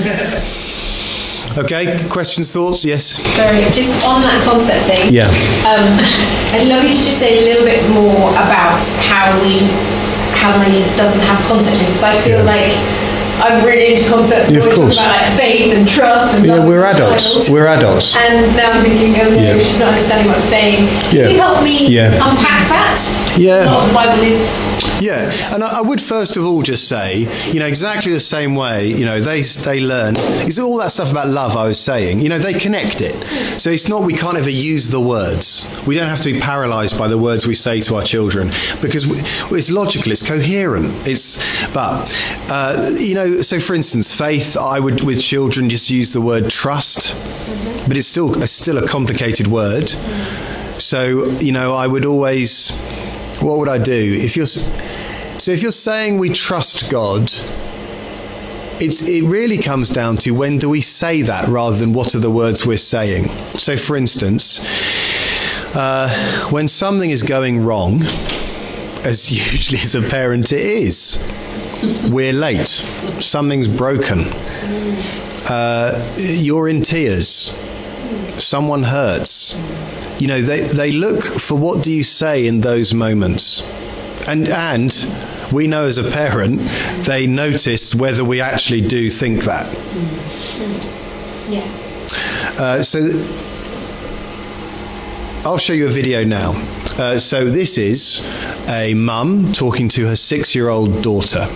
Okay, questions, thoughts? Yes? Sorry, just on that concept thing. Yeah. Um, I'd love you to just say a little bit more about how we, how money doesn't have concept in. Because I feel Yeah. like I'm really into concepts. Yeah, of We're talking course. about like faith and trust and Yeah, love we're and adults. titles. We're adults. And now I'm thinking, oh no, Yeah. she's not understanding what I'm saying. Can Yeah. you help me Yeah. unpack that? Yeah. What the Bible is. Yeah, and I, I would first of all just say, you know, exactly the same way, you know, they they learn. It's all that stuff about love I was saying. You know, they connect it. So it's not we can't ever use the words. We don't have to be paralysed by the words we say to our children because we, it's logical, it's coherent. It's but uh, you know, so for instance, faith. I would with children just use the word trust, but it's still it's still a complicated word. So you know, I would always. What would I do if you're? So if you're saying we trust God, it's it really comes down to when do we say that rather than what are the words we're saying. So for instance, uh, when something is going wrong, as usually as a parent it is, we're late, something's broken, uh, you're in tears, someone hurts. You know, they, they look for what do you say in those moments. And and we know as a parent, they notice whether we actually do think that. Yeah. Uh, so I'll show you a video now. Uh, so this is a mum talking to her six-year-old daughter.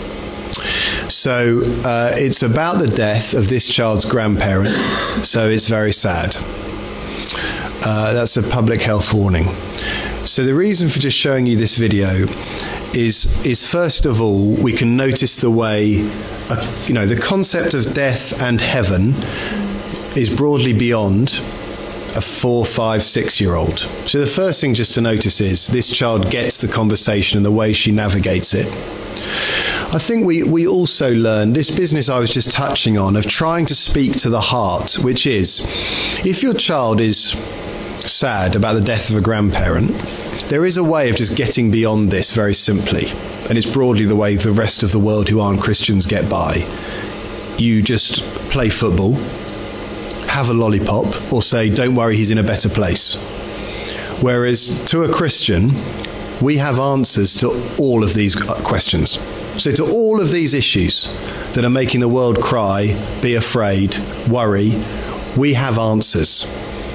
So uh, it's about the death of this child's grandparent. So it's very sad. Uh, that's a public health warning. So the reason for just showing you this video is, is first of all, we can notice the way, uh, you know, the concept of death and heaven is broadly beyond a four, five, six-year-old. So the first thing just to notice is this child gets the conversation and the way she navigates it. I think we, we also learn this business I was just touching on of trying to speak to the heart, which is, if your child is sad about the death of a grandparent, there is a way of just getting beyond this very simply. And it's broadly the way the rest of the world who aren't Christians get by. You just play football, have a lollipop, or say, don't worry, he's in a better place. Whereas to a Christian, we have answers to all of these questions. So to all of these issues that are making the world cry, be afraid, worry, we have answers.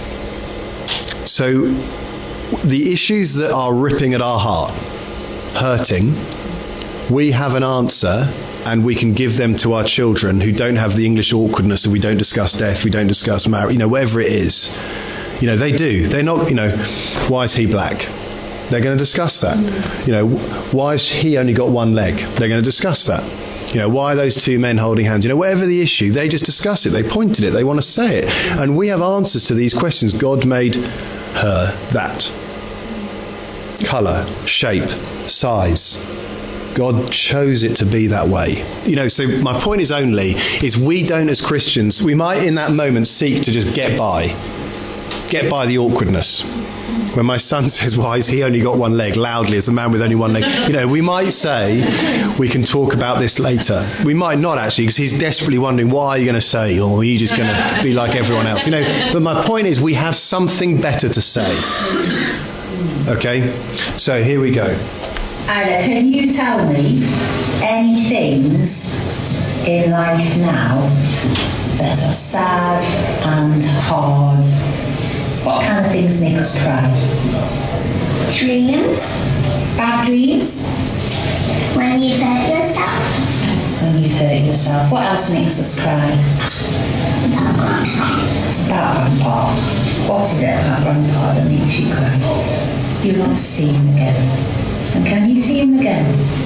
So the issues that are ripping at our heart, hurting, we have an answer and we can give them to our children who don't have the English awkwardness of we don't discuss death, we don't discuss marriage, you know, whatever it is. You know, they do. They're not, you know, why is he black? They're going to discuss that. You know, why has he only got one leg? They're going to discuss that. You know, why are those two men holding hands? You know, whatever the issue, they just discuss it. They point at it. They want to say it. And we have answers to these questions. God made her that. Colour, shape, size. God chose it to be that way. You know, so my point is only, is we don't as Christians, we might in that moment seek to just get by. Get by the awkwardness. When my son says, why has he only got one leg, loudly as the man with only one leg, you know, we might say, we can talk about this later. We might not actually, because he's desperately wondering, what are you going to say? Or are you just going to be like everyone else? You know, but my point is, we have something better to say. Okay? So here we go. Anna, can you tell me any things in life now that are sad and hard? What kind of things make us cry? Dreams. Bad dreams? When you hurt yourself. When you hurt yourself. What else makes us cry? About grandpa. About grandpa. What is it about grandpa that makes you cry? You want to see him again. And can you see him again?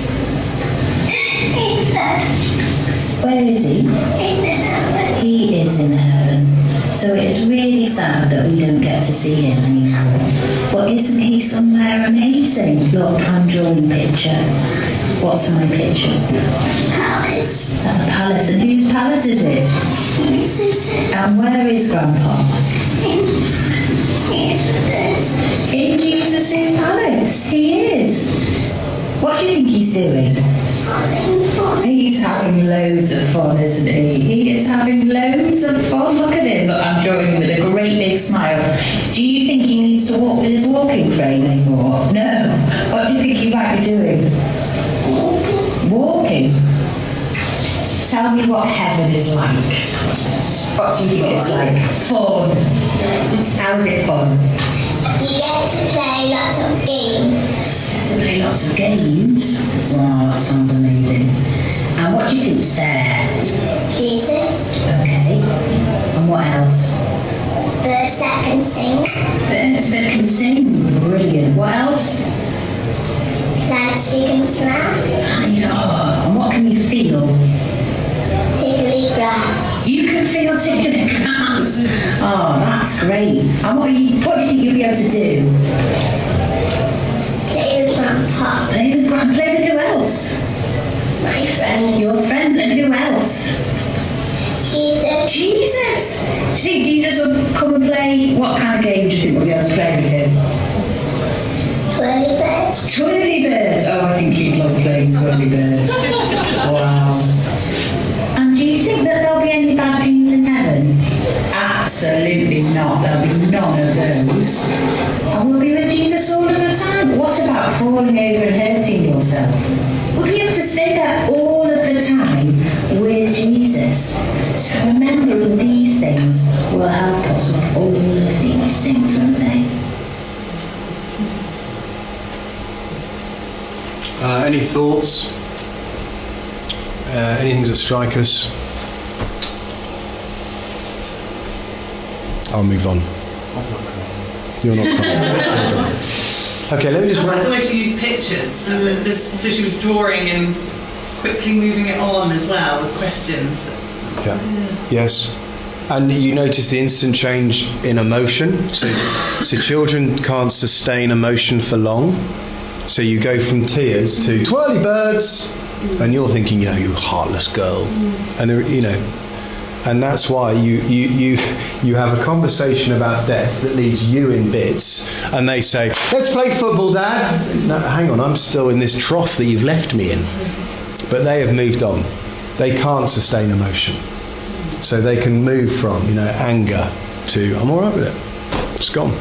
He's dead. Where is he? He's in heaven. He is in heaven. So it's really sad that we don't get to see him anymore. But isn't he somewhere amazing? Look, I'm drawing a picture. What's my picture? Palace. That's a palace. And whose palace is it? Jesus. And where is Grandpa? Jesus. In Jesus' palace. He is. What do you think he's doing? He's having loads of fun, isn't he? He is having loads of fun. Look at him. Look, I'm drawing him with a great big smile. Do you think he needs to walk with his walking frame anymore? No. What do you think he might be doing? Walking. Tell me what heaven is like. What do you think it's like? Fun. How's it fun? You get to play lots of games. To play lots of games. Wow, that sounds amazing. And what do you think's there? Jesus. Okay. And what else? Birds that can sing. Birds that can sing. Brilliant. What else? Plants you can smell. And what can you feel? Tickly grass. You can feel tickly grass. Oh, that's great. And what, are you, what do you think you'll be able to do? Play with Grandpa. Play with Grandpa. Play with who else? My friends. Your friends. And who else? Jesus. Jesus. Do you think Jesus will come and play? What kind of game do you think we'll be able to play with him? Twirly birds. Twirly birds. Oh, I think he'd love playing twirly birds. Wow. And do you think that there'll be any bad things in heaven? Absolutely not. There'll be none of those. And we'll be with Jesus all of the time. What about falling over and hurting yourself? We'll be able to stay there all of the time with Jesus. So remembering these things will help us with all of these things, won't they? Uh, any thoughts? Uh, anything that strike us? I'll move on. You're not crying. Okay, let me just. I like the way she used pictures. So, this, so she was drawing and quickly moving it on as well with questions. Yeah. Yes. And you notice the instant change in emotion. So, so children can't sustain emotion for long. So you go from tears to twirly birds, and you're thinking, you know, you heartless girl, and you know, and that's why you you you you have a conversation about death that leaves you in bits, and they say, let's play football, Dad. No, hang on, I'm still in this trough that you've left me in. But they have moved on. They can't sustain emotion, so they can move from, you know, anger to I'm all right with it. It's gone.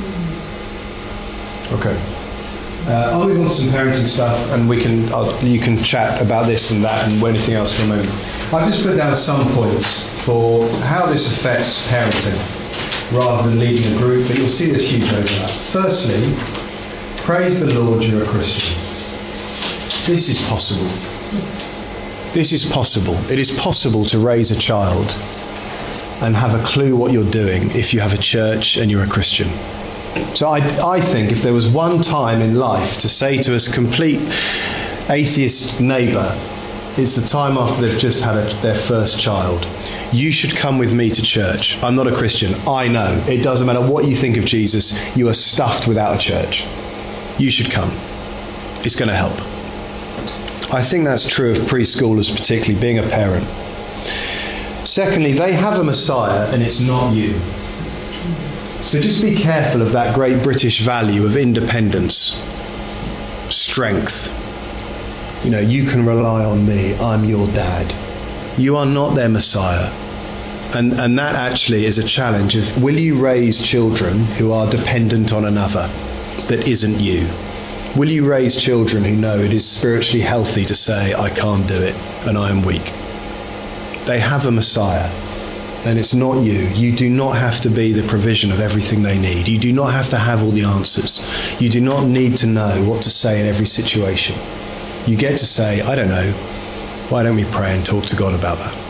Okay. Uh, I'll move on to some parenting stuff, and we can I'll, you can chat about this and that and anything else for a moment. I've just put down some points for how this affects parenting, rather than leading a group, but you'll see this huge overlap. Firstly, praise the Lord you're a Christian. This is possible. This is possible. It is possible to raise a child and have a clue what you're doing if you have a church and you're a Christian. So I, I think if there was one time in life to say to a complete atheist neighbour, it's the time after they've just had a, their first child. You should come with me to church. I'm not a Christian. I know. It doesn't matter what you think of Jesus. You are stuffed without a church. You should come. It's going to help. I think that's true of preschoolers, particularly being a parent. Secondly, they have a Messiah and it's not you. So just be careful of that great British value of independence, strength. You know, you can rely on me, I'm your dad. You are not their Messiah. And and that actually is a challenge of, will you raise children who are dependent on another that isn't you? Will you raise children who know it is spiritually healthy to say, I can't do it and I am weak? They have a Messiah and it's not you. You do not have to be the provision of everything they need. You do not have to have all the answers. You do not need to know what to say in every situation. You get to say, I don't know, why don't we pray and talk to God about that?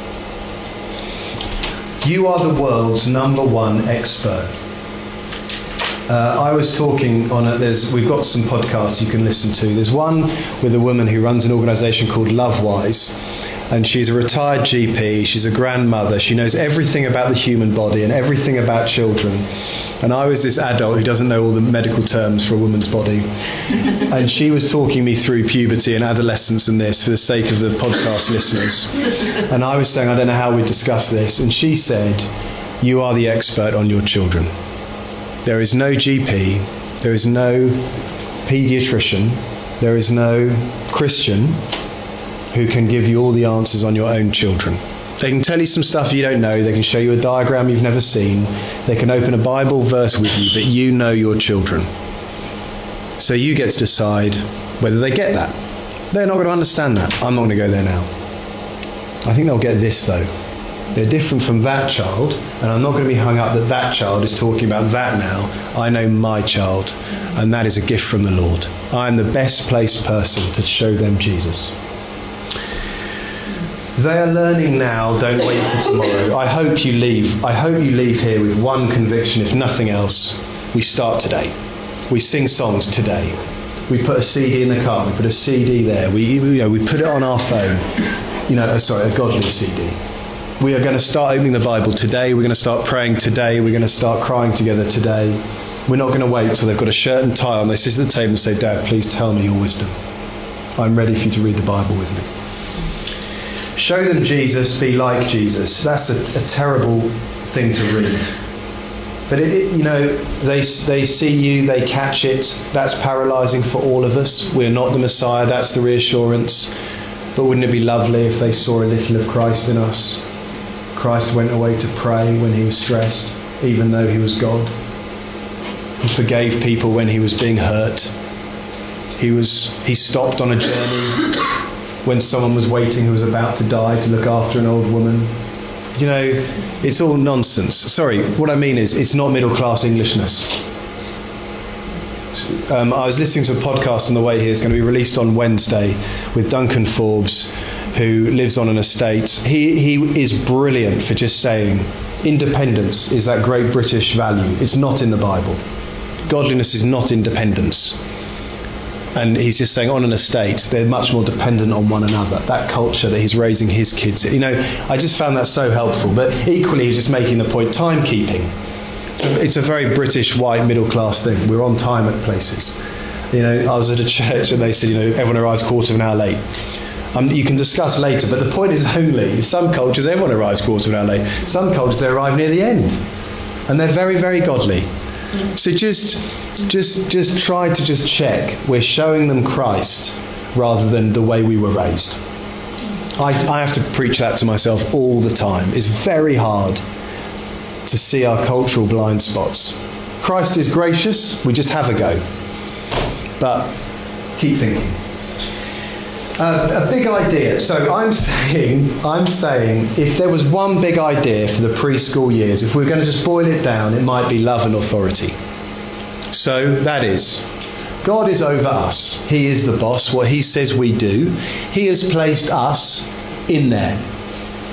You are the world's number one expert. Uh, I was talking on a, there's, we've got some podcasts you can listen to. There's one with a woman who runs an organisation called Lovewise, and she's a retired G P, she's a grandmother, she knows everything about the human body and everything about children. And I was this adult who doesn't know all the medical terms for a woman's body. And she was talking me through puberty and adolescence and this for the sake of the podcast listeners. And I was saying, I don't know how we discuss this. And she said, you are the expert on your children. There is no G P, there is no paediatrician, there is no Christian who can give you all the answers on your own children. They can tell you some stuff you don't know, they can show you a diagram you've never seen, they can open a Bible verse with you, but you know your children. So you get to decide whether they get that. They're not going to understand that. I'm not going to go there now. I think they'll get this though. They're different from that child, and I'm not going to be hung up that that child is talking about that now. I know my child, and that is a gift from the Lord. I am the best placed person to show them Jesus. They are learning now, don't wait for tomorrow. I hope you leave. I hope you leave here with one conviction, if nothing else. We start today. We sing songs today. We put a C D in the car. We put a C D there. We, you know, we put it on our phone. You know, sorry, a godly C D. We are going to start opening the Bible today. We're going to start praying today. We're going to start crying together today. We're not going to wait till they've got a shirt and tie on. They sit at the table and say, Dad, please tell me your wisdom. I'm ready for you to read the Bible with me. Show them Jesus, be like Jesus. That's a, a terrible thing to read. But, it, it, you know, they they see you, they catch it. That's paralysing for all of us. We're not the Messiah, that's the reassurance. But wouldn't it be lovely if they saw a little of Christ in us? Christ went away to pray when he was stressed, even though he was God. He forgave people when he was being hurt. He was he stopped on a journey when someone was waiting who was about to die to look after an old woman. You know, it's all nonsense. Sorry, what I mean is it's not middle class Englishness. Um, I was listening to a podcast on the way here. It's going to be released on Wednesday with Duncan Forbes, who lives on an estate. He he is brilliant for just saying independence is that great British value. It's not in the Bible. Godliness is not independence. And he's just saying on an estate, they're much more dependent on one another. That culture that he's raising his kids. You know, I just found that so helpful. But equally, he's just making the point, timekeeping. It's a very British white middle class thing. We're on time at places. You know, I was at a church and they said, you know, everyone arrives quarter of an hour late. Um, you can discuss later, but the point is only, in some cultures everyone arrives quarter of an hour late. Some cultures they arrive near the end. And they're very, very godly. So just just just try to just check we're showing them Christ rather than the way we were raised. I, I have to preach that to myself all the time. It's very hard to see our cultural blind spots. Christ is gracious, we just have a go. But keep thinking. Uh, a big idea. So I'm saying, I'm saying, if there was one big idea for the preschool years, if we're going to just boil it down, it might be love and authority. So that is, God is over us. He is the boss. What he says we do. He has placed us in there.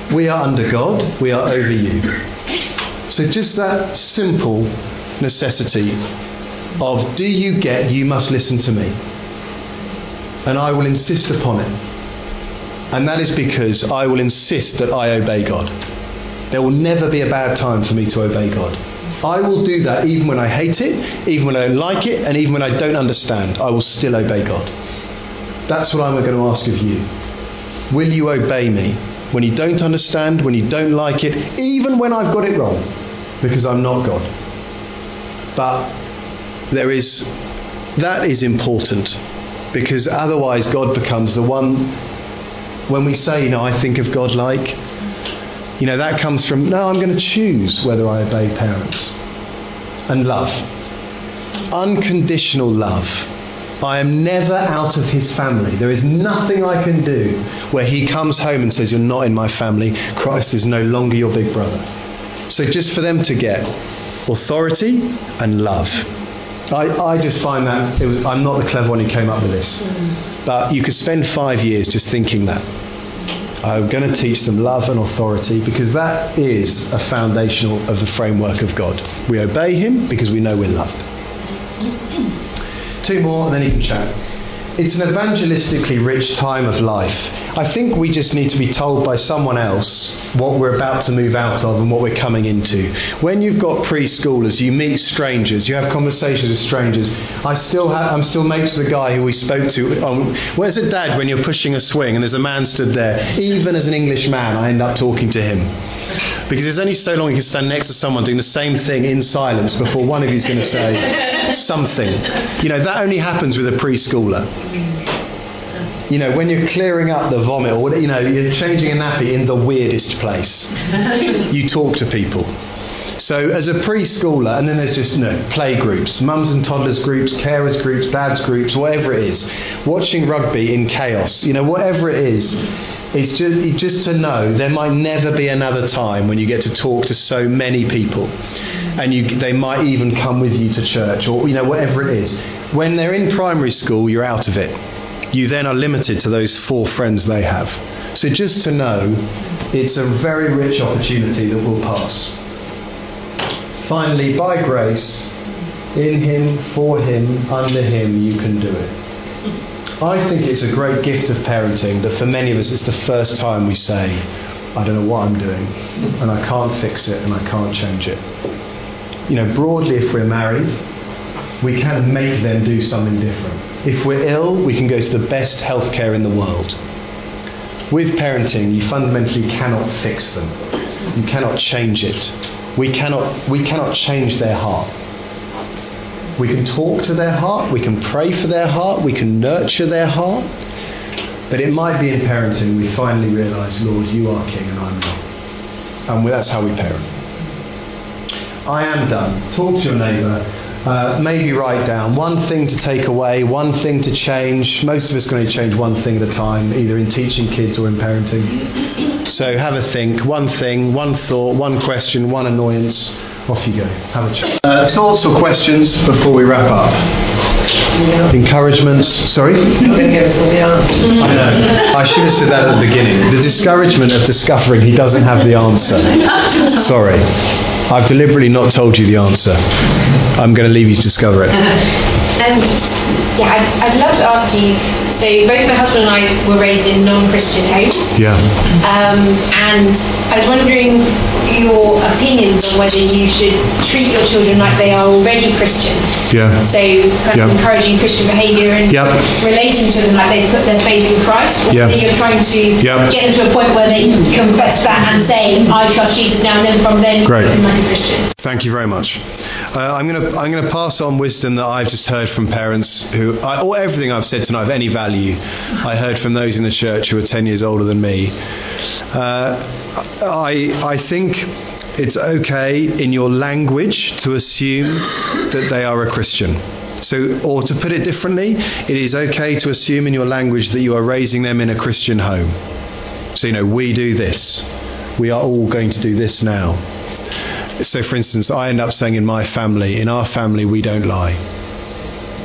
We are under God, we are over you. So just that simple necessity of, do you get, you must listen to me. And I will insist upon it. And that is because I will insist that I obey God. There will never be a bad time for me to obey God. I will do that even when I hate it, even when I don't like it, and even when I don't understand. I will still obey God. That's what I'm going to ask of you. Will you obey me when you don't understand, when you don't like it, even when I've got it wrong? Because I'm not God. But there is, that is important, because otherwise God becomes the one, when we say, you know, I think of God like, you know, that comes from, no, I'm going to choose whether I obey parents. And love. Unconditional love. I am never out of his family. There is nothing I can do where he comes home and says, you're not in my family. Christ is no longer your big brother. So just for them to get authority and love. I, I just find that, it was, I'm not the clever one who came up with this. But you could spend five years just thinking that. I'm going to teach them love and authority, because that is a foundational of the framework of God. We obey him because we know we're loved. Two more and then you can chat. It's an evangelistically rich time of life. I think we just need to be told by someone else what we're about to move out of and what we're coming into. When you've got preschoolers, you meet strangers, you have conversations with strangers. I still have, I'm still mates with the guy who we spoke to. On, where's a dad when you're pushing a swing and there's a man stood there? Even as an English man, I end up talking to him. Because there's only so long you can stand next to someone doing the same thing in silence before one of you is going to say something. You know, that only happens with a preschooler. You know, when you're clearing up the vomit, or, you know, you're changing a nappy in the weirdest place. You talk to people. So as a preschooler, and then there's just, you know, play groups, mums and toddlers groups, carers groups, dads groups, whatever it is. Watching rugby in chaos, you know, whatever it is. It's just, just to know there might never be another time when you get to talk to so many people. And you, they might even come with you to church, or, you know, whatever it is. When they're in primary school, you're out of it. You then are limited to those four friends they have. So just to know, it's a very rich opportunity that will pass. Finally, by grace, in him, for him, under him, you can do it. I think it's a great gift of parenting that for many of us it's the first time we say, I don't know what I'm doing, and I can't fix it, and I can't change it. You know, broadly, if we're married, we can make them do something different. If we're ill, we can go to the best healthcare in the world. With parenting, you fundamentally cannot fix them. You cannot change it. We cannot, we cannot change their heart. We can talk to their heart, we can pray for their heart, we can nurture their heart. But it might be in parenting we finally realise, Lord, you are king and I'm not. And that's how we parent. I am done. Talk to your neighbour. Uh, maybe write down one thing to take away, one thing to change. Most of us are going to change one thing at a time, either in teaching kids or in parenting. So have a think, one thing, one thought, one question, one annoyance. Off you go. Have a chat. Uh, thoughts or questions before we wrap up? Yeah. Encouragements. Sorry? I'm going to give us all the answers. I know. I should have said that at the beginning. The discouragement of discovering he doesn't have the answer. Sorry. I've deliberately not told you the answer. I'm going to leave you to discover it. Um, yeah, I'd, I'd love to ask you, so both my husband and I were raised in non-Christian homes. Yeah. Um, and I was wondering your opinions on whether you should treat your children like they are already Christian. Yeah. So kind of yeah. encouraging Christian behaviour and yeah. relating to them like they put their faith in Christ. Or yeah. whether you're trying to yeah. get them to a point where they confess that and say, I trust Jesus now, and then from then you become like a Christian. Thank you very much. Uh, I'm going to I'm going to pass on wisdom that I've just heard from parents who, I, or everything I've said tonight of any value, I heard from those in the church who are ten years older than me. Uh, I I think it's okay in your language to assume that they are a Christian. So, or to put it differently, it is okay to assume in your language that you are raising them in a Christian home. So, you know, we do this. We are all going to do this now. So, for instance, I end up saying in my family, in our family, we don't lie.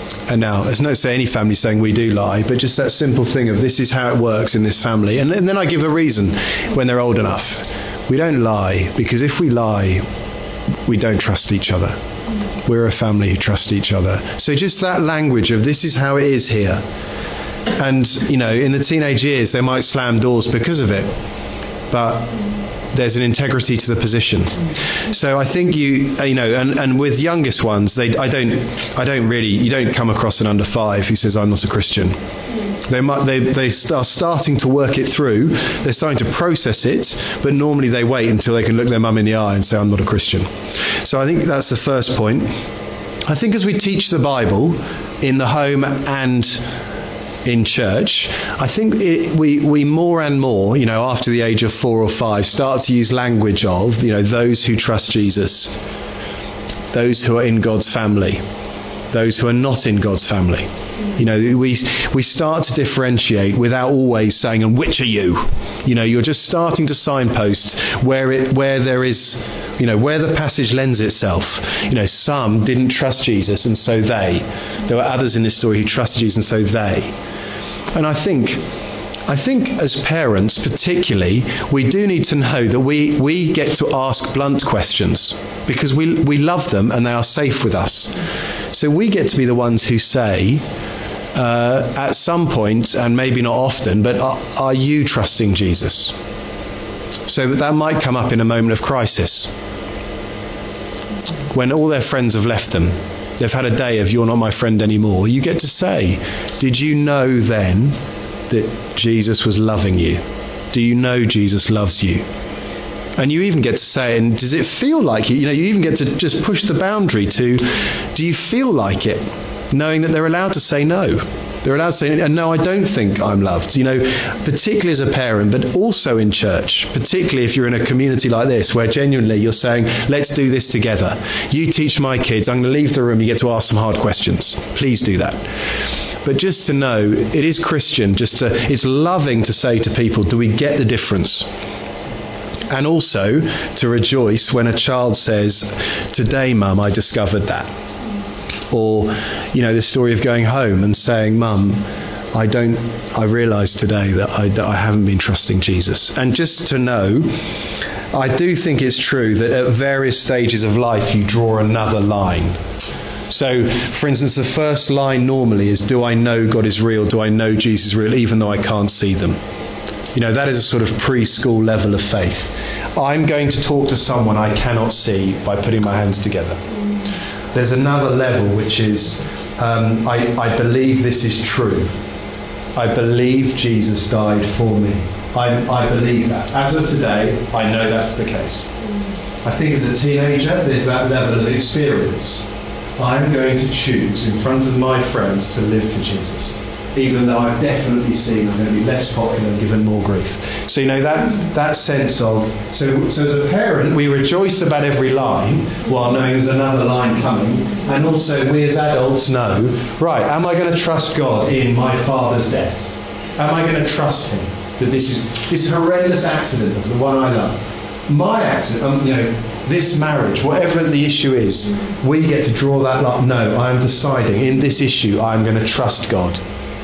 And now, there's no say any family saying we do lie, but just that simple thing of this is how it works in this family. And, and then I give a reason when they're old enough. We don't lie, because if we lie, we don't trust each other. We're a family who trust each other. So just that language of this is how it is here. And, you know, in the teenage years, they might slam doors because of it. But there's an integrity to the position. So I think you, you know, and, and with youngest ones, they, I don't, I don't really, you don't come across an under five who says I'm not a Christian. They might, they, they are starting to work it through. They're starting to process it, but normally they wait until they can look their mum in the eye and say I'm not a Christian. So I think that's the first point. I think as we teach the Bible in the home and in church, I think it, we we more and more, you know, after the age of four or five, start to use language of, you know, those who trust Jesus, those who are in God's family, those who are not in God's family. You know, we we start to differentiate without always saying, and which are you? You know, you're just starting to signpost where it where there is, you know, where the passage lends itself. You know, some didn't trust Jesus, and so they. There were others in this story who trusted Jesus, and so they. And I think, I think as parents particularly, we do need to know that we, we get to ask blunt questions because we we love them and they are safe with us. So we get to be the ones who say, uh, at some point, and maybe not often, but are, are you trusting Jesus? So that might come up in a moment of crisis. When all their friends have left them, they've had a day of you're not my friend anymore, you get to say, did you know then that Jesus was loving you? Do you know Jesus loves you? And you even get to say, and does it feel like it? You know, you even get to just push the boundary to, do you feel like it? Knowing that they're allowed to say no. They're allowed to say, and no, I don't think I'm loved. You know, particularly as a parent, but also in church, particularly if you're in a community like this, where genuinely you're saying, let's do this together. You teach my kids, I'm going to leave the room, you get to ask some hard questions. Please do that. But just to know, it is Christian, just to, it's loving to say to people, do we get the difference? And also to rejoice when a child says, today, Mum, I discovered that. Or, you know, the story of going home and saying, Mum, I don't, I realise today that I, that I haven't been trusting Jesus. And just to know, I do think it's true that at various stages of life you draw another line. So, for instance, the first line normally is, do I know God is real? Do I know Jesus is real, even though I can't see them? You know, that is a sort of preschool level of faith. I'm going to talk to someone I cannot see by putting my hands together. There's another level which is, um, I, I believe this is true. I believe Jesus died for me. I, I believe that. As of today, I know that's the case. I think as a teenager, there's that level of experience. I'm going to choose in front of my friends to live for Jesus. Even though I've definitely seen I'm going to be less popular and given more grief. So, you know, that that sense of... So, so as a parent, we rejoice about every line while knowing there's another line coming. And also we as adults know, right, am I going to trust God in my father's death? Am I going to trust him that this is this horrendous accident of the one I love? My accident, um, you know, this marriage, whatever the issue is, we get to draw that line. No, I am deciding in this issue I'm going to trust God.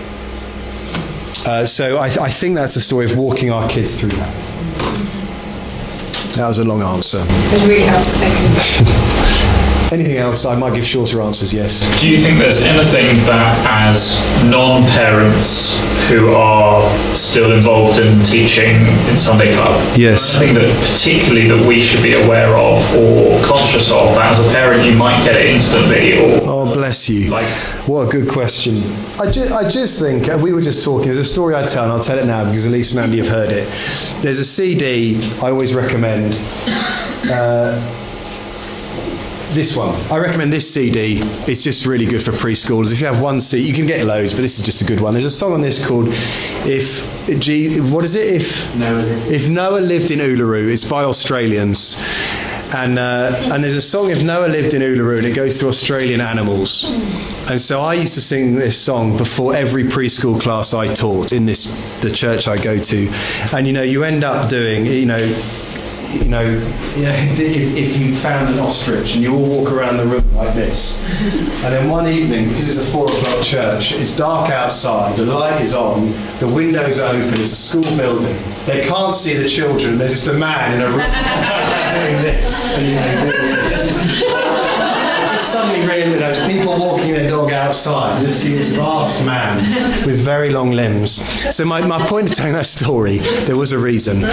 Uh, so I, I think that's the story of walking our kids through that. That was a long answer. It was really helpful, thank you. Anything else? I might give shorter answers, yes. Do you think there's anything that as non-parents who are still involved in teaching in Sunday Club, yes, anything that particularly that we should be aware of or conscious of, that as a parent you might get it instantly? Or oh, bless you. Like, what a good question. I, ju- I just think, uh, we were just talking, there's a story I tell, and I'll tell it now because Elise and Andy have heard it. There's a C D I always recommend. Uh, This one. I recommend this C D. It's just really good for preschoolers. If you have one C D, you can get loads, but this is just a good one. There's a song on this called If G, what is it? If Noah, if Noah Lived in Uluru. It's by Australians. And uh, and there's a song, If Noah Lived in Uluru, and it goes to Australian animals. And so I used to sing this song before every preschool class I taught in this the church I go to. And you know, you end up doing, you know, you know, you know if, if you found an ostrich and you all walk around the room like this, and then one evening, because it's a four o'clock church, it's dark outside, the light is on, the windows are open, it's a school building, they can't see the children, there's just a man in a room doing this, and you know, doing this. Suddenly realise people walking their dog outside, you see this vast man with very long limbs. So my, my point of telling that story, there was a reason,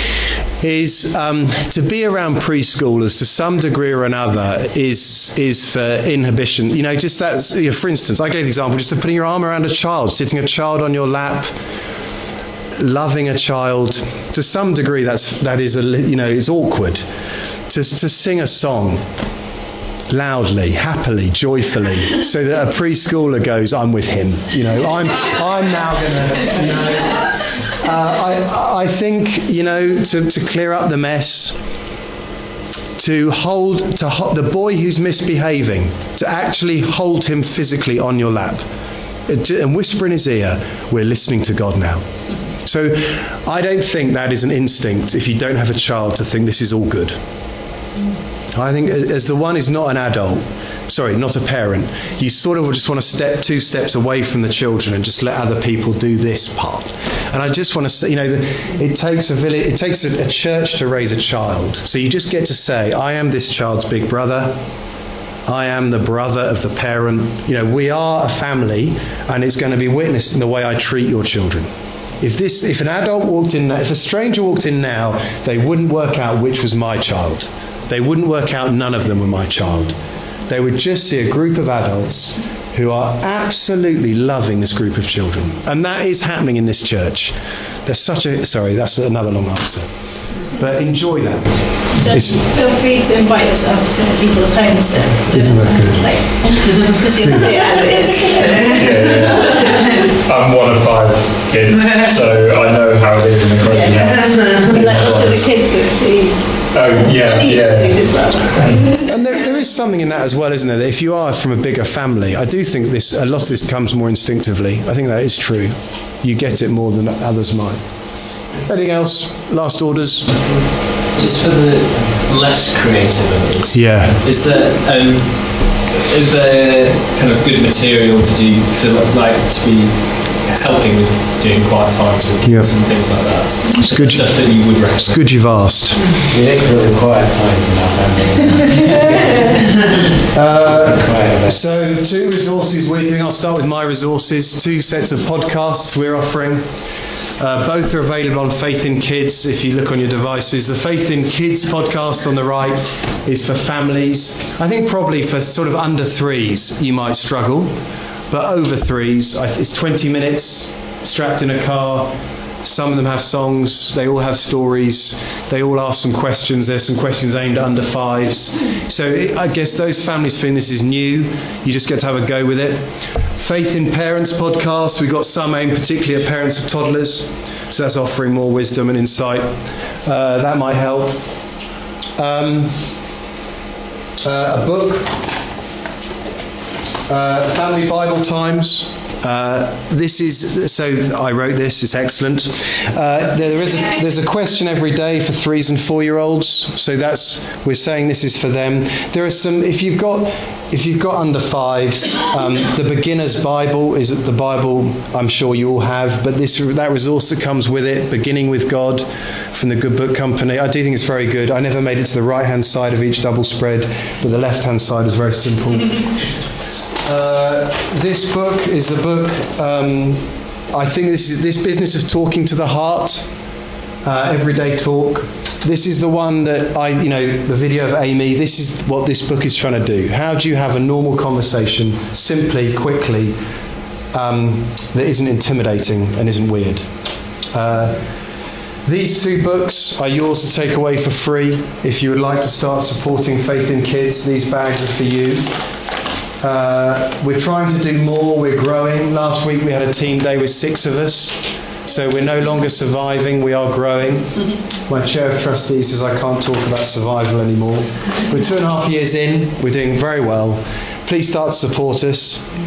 is um, to be around preschoolers to some degree or another is is for inhibition. You know, just that, you know, for instance, I gave the example just of putting your arm around a child, sitting a child on your lap, loving a child. To some degree, that's that is a you know it's awkward. To to sing a song loudly, happily, joyfully, so that a preschooler goes, I'm with him. You know, I'm I'm now gonna. You know, uh, I I think you know to, to clear up the mess, to hold to ho- the boy who's misbehaving, to actually hold him physically on your lap, and whisper in his ear, we're listening to God now. So I don't think that is an instinct if you don't have a child to think this is all good. I think as the one who's not an adult, sorry, not a parent, you sort of just want to step two steps away from the children and just let other people do this part. And I just want to say, you know, it takes a village, it takes a, a church to raise a child. So you just get to say, I am this child's big brother. I am the brother of the parent. You know, we are a family, and it's going to be witnessed in the way I treat your children. If this, if an adult walked in, if a stranger walked in now, they wouldn't work out which was my child. They wouldn't work out none of them were my child. They would just see a group of adults who are absolutely loving this group of children. And that is happening in this church. There's such a, sorry, that's another long answer. But enjoy that. Just it's, feel free to invite yourself to people's homes. To, isn't that good? Like, because you'll see it as it is. Yeah, yeah. I'm one of five kids, so I know how it is in a crazy yeah. house. Like, so the kids would see. Oh, yeah, yeah. Well. And there, there is something in that as well, isn't there? That if you are from a bigger family, I do think this a lot of this comes more instinctively. I think that is true. You get it more than others might. Anything else? Last orders? Just for the less creative of us. Yeah. Is there um, is there kind of good material to do feel like to be helping with doing quiet times with kids yeah. and things like that? It's good. Stuff that you would recommend. It's good you've asked. We don't call it quiet times in our family. uh, so two resources we're doing. I'll start with my resources. Two sets of podcasts we're offering. Uh, both are available on Faith in Kids if you look on your devices. The Faith in Kids podcast on the right is for families. I think probably for sort of under threes you might struggle, but over threes it's twenty minutes strapped in a car. Some of them have songs, they all have stories, they all ask some questions. There's some questions aimed at under fives. So it, I guess those families feeling this is new, you just get to have a go with it. Faith in Parents podcast, we've got some aimed particularly at parents of toddlers, so that's offering more wisdom and insight. Uh, that might help. Um, uh, a book, uh, Family Bible Times. Uh, this is so. I wrote this. It's excellent. Uh, there is a, there's a question every day for threes and four-year-olds. So that's we're saying this is for them. There are some. If you've got if you've got under fives, um, the Beginner's Bible is the Bible. I'm sure you all have. But this that resource that comes with it, Beginning with God, from the Good Book Company. I do think it's very good. I never made it to the right-hand side of each double spread, but the left-hand side is very simple. Uh, this book is the book, um, I think this is this business of talking to the heart, uh, everyday talk. This is the one that I, you know, the video of Amy, this is what this book is trying to do. How do you have a normal conversation, simply, quickly, um, that isn't intimidating and isn't weird? Uh, These two books are yours to take away for free. If you would like to start supporting Faith in Kids, these bags are for you. Uh, we're trying to do more, we're growing. Last week we had a team day with six of us, so we're no longer surviving, we are growing. My chair of trustees says I can't talk about survival anymore. We're two and a half years in, we're doing very well. Please start to support us.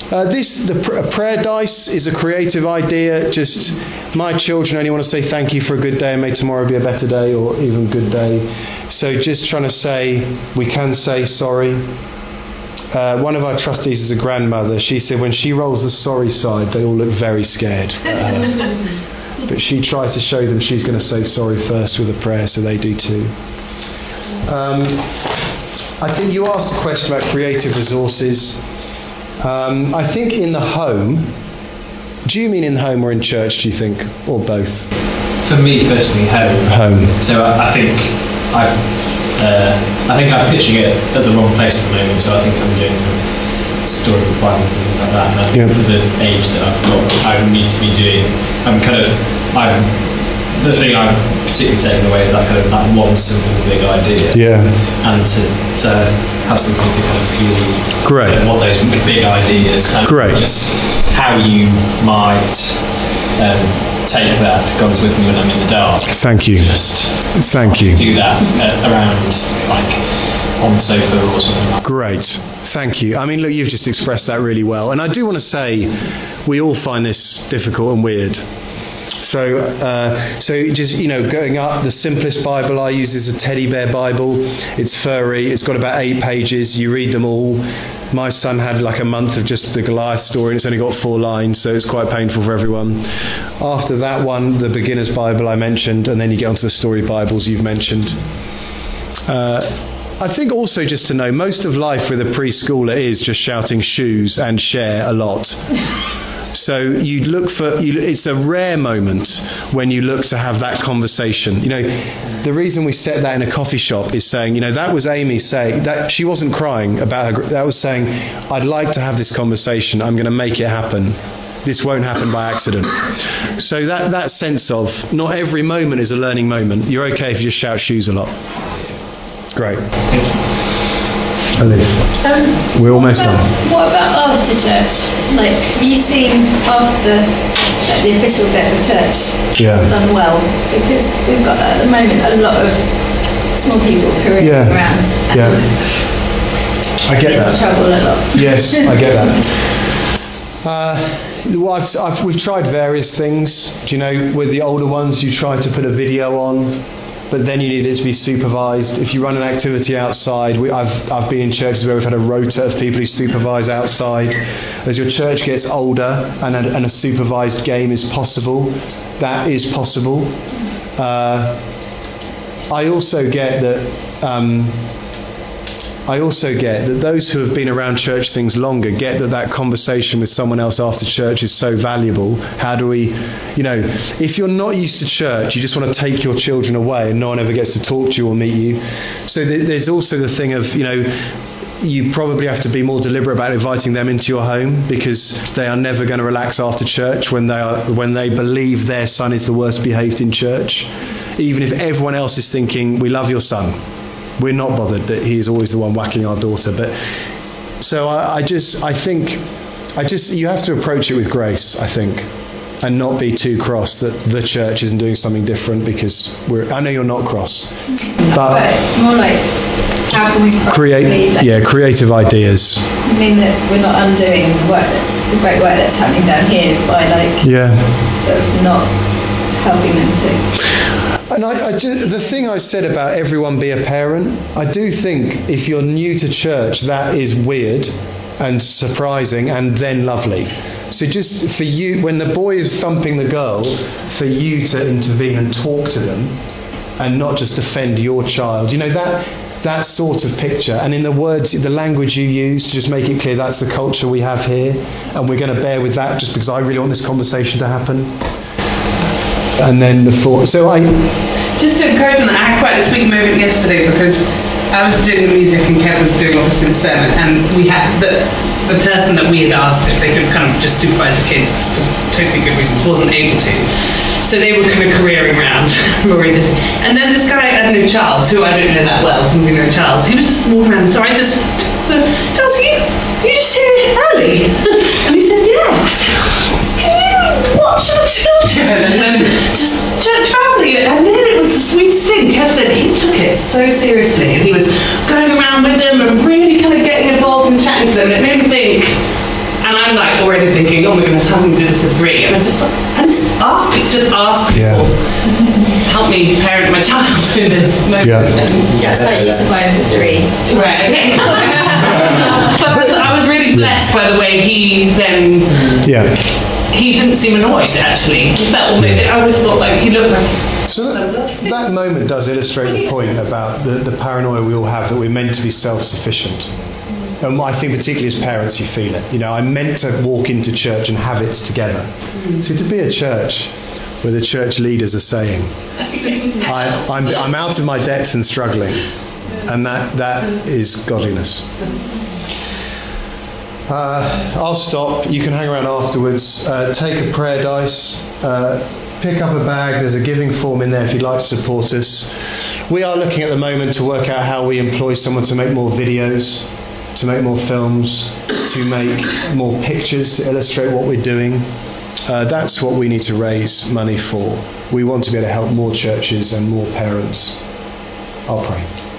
Uh, this the pr- prayer dice is a creative idea. Just my children only want to say thank you for a good day and may tomorrow be a better day or even good day. So just trying to say we can say sorry. Uh, one of our trustees is a grandmother. She said when she rolls the sorry side, they all look very scared. Uh, but she tries to show them she's going to say sorry first with a prayer, so they do too. Um, I think you asked a question about creative resources. Um, I think in the home, do you mean in the home or in church, do you think? Or both? For me personally, home. Home. So I, I think I've, uh, I think I'm pitching it at the wrong place at the moment, so I think I'm doing story requirements and things like that. And I think Yeah. for the age that I've got, I need to be doing, I'm kind of, I'm, the thing I'm particularly taking away is that kind of that one simple big idea. Yeah. And to, to have something to kind of fuel Great. you know, what those big ideas kind Great. of just how you might um, take that comes with me when I'm in the dark. Thank you. Just Thank you. do that uh, around like on the sofa or something like that. Great. Thank you. I mean, look, you've just expressed that really well. And I do want to say we all find this difficult and weird. So, uh, so just, you know, going up, the simplest Bible I use is a teddy bear Bible. It's furry. It's got about eight pages. You read them all. My son had like a month of just the Goliath story, and it's only got four lines, so it's quite painful for everyone. After that one, the beginner's Bible I mentioned, and then you get onto the story Bibles you've mentioned. Uh, I think also just to know, most of life with a preschooler is just shouting shoes and share a lot. So you look for, you, it's a rare moment when you look to have that conversation. You know, the reason we set that in a coffee shop is saying, you know, that was Amy saying, that she wasn't crying about her, that was saying, I'd like to have this conversation, I'm going to make it happen. This won't happen by accident. So that, that sense of, not every moment is a learning moment. You're okay if you just shout shoes a lot. Great. Elise. Um, We're almost what about, done. What about after church? Like, have you seen after like, the official bit of church Yeah. done well? Because we've got at the moment a lot of small people who are Yeah. around. And Yeah. I get get into that. trouble a lot. Yes, I get that. Uh, well, I've, I've, we've tried various things. Do you know, with the older ones, you try to put a video on, but then you need it to be supervised. If you run an activity outside, we, I've, I've been in churches where we've had a rota of people who supervise outside. As your church gets older and a, and a supervised game is possible, that is possible. Uh, I also get that... Um, I also get that those who have been around church things longer get that that conversation with someone else after church is so valuable. How do we, you know, if you're not used to church, you just want to take your children away and no one ever gets to talk to you or meet you. So th- there's also the thing of, you know, you probably have to be more deliberate about inviting them into your home because they are never going to relax after church when they are when they believe their son is the worst behaved in church. Even if everyone else is thinking, we love your son. We're not bothered that he is always the one whacking our daughter. But so I, I just, I think, I just, you have to approach it with grace, I think, and not be too cross that the church isn't doing something different because we're. I know you're not cross, but, But more like, how can we create, like, yeah, creative ideas. I mean that we're not undoing the work that's, the great work that's happening down here by like Yeah. sort of not helping them to. And I, I just, the thing I said about everyone be a parent, I do think if you're new to church, that is weird and surprising and then lovely. So just for you, when the boy is thumping the girl, for you to intervene and talk to them and not just defend your child, you know, that that sort of picture. And in the words, the language you use to just make it clear that's the culture we have here and we're going to bear with that just because I really want this conversation to happen. And then the thought. So I. Just to encourage them, I had quite a big moment yesterday because I was doing the music and Kev was doing obviously the sermon, and we had the the person that we had asked if they could kind of just supervise the kids for totally good reasons wasn't able to. So they were kind of careering around, Rory. And then this guy, I don't know, Charles, who I don't know that well, some of you know Charles, he was just walking around. So I just said, Charles, are you, are you just here early? And he said, yeah. Can you watch our children? And then just church family. And then it was the sweetest thing. Kev said he took it so seriously. And he was going around with them and really kind of getting involved and chatting to them. And it made me think, and I'm like, already thinking, oh my goodness, how can we do this for three? And I just thought, and just ask people, just ask people, Yeah. help me parent my child in this moment. Yeah. And, That's why you survived the three. right, okay. So I was, I was really blessed by the way he then, Yeah. he didn't seem annoyed actually. He felt almost, I always thought like, he looked like, So that, that moment does illustrate the point about the, the paranoia we all have that we're meant to be self-sufficient. And I think particularly as parents you feel it. You know, I'm meant to walk into church and have it together. Mm. So to be a church where the church leaders are saying, I, I'm, I'm out of my depth and struggling. And that, that is godliness. Uh, I'll stop. You can hang around afterwards. Uh, take a prayer dice. Uh, pick up a bag. There's a giving form in there if you'd like to support us. We are looking at the moment to work out how we employ someone to make more videos, to make more films, to make more pictures to illustrate what we're doing. Uh, that's what we need to raise money for. We want to be able to help more churches and more parents. I'll pray.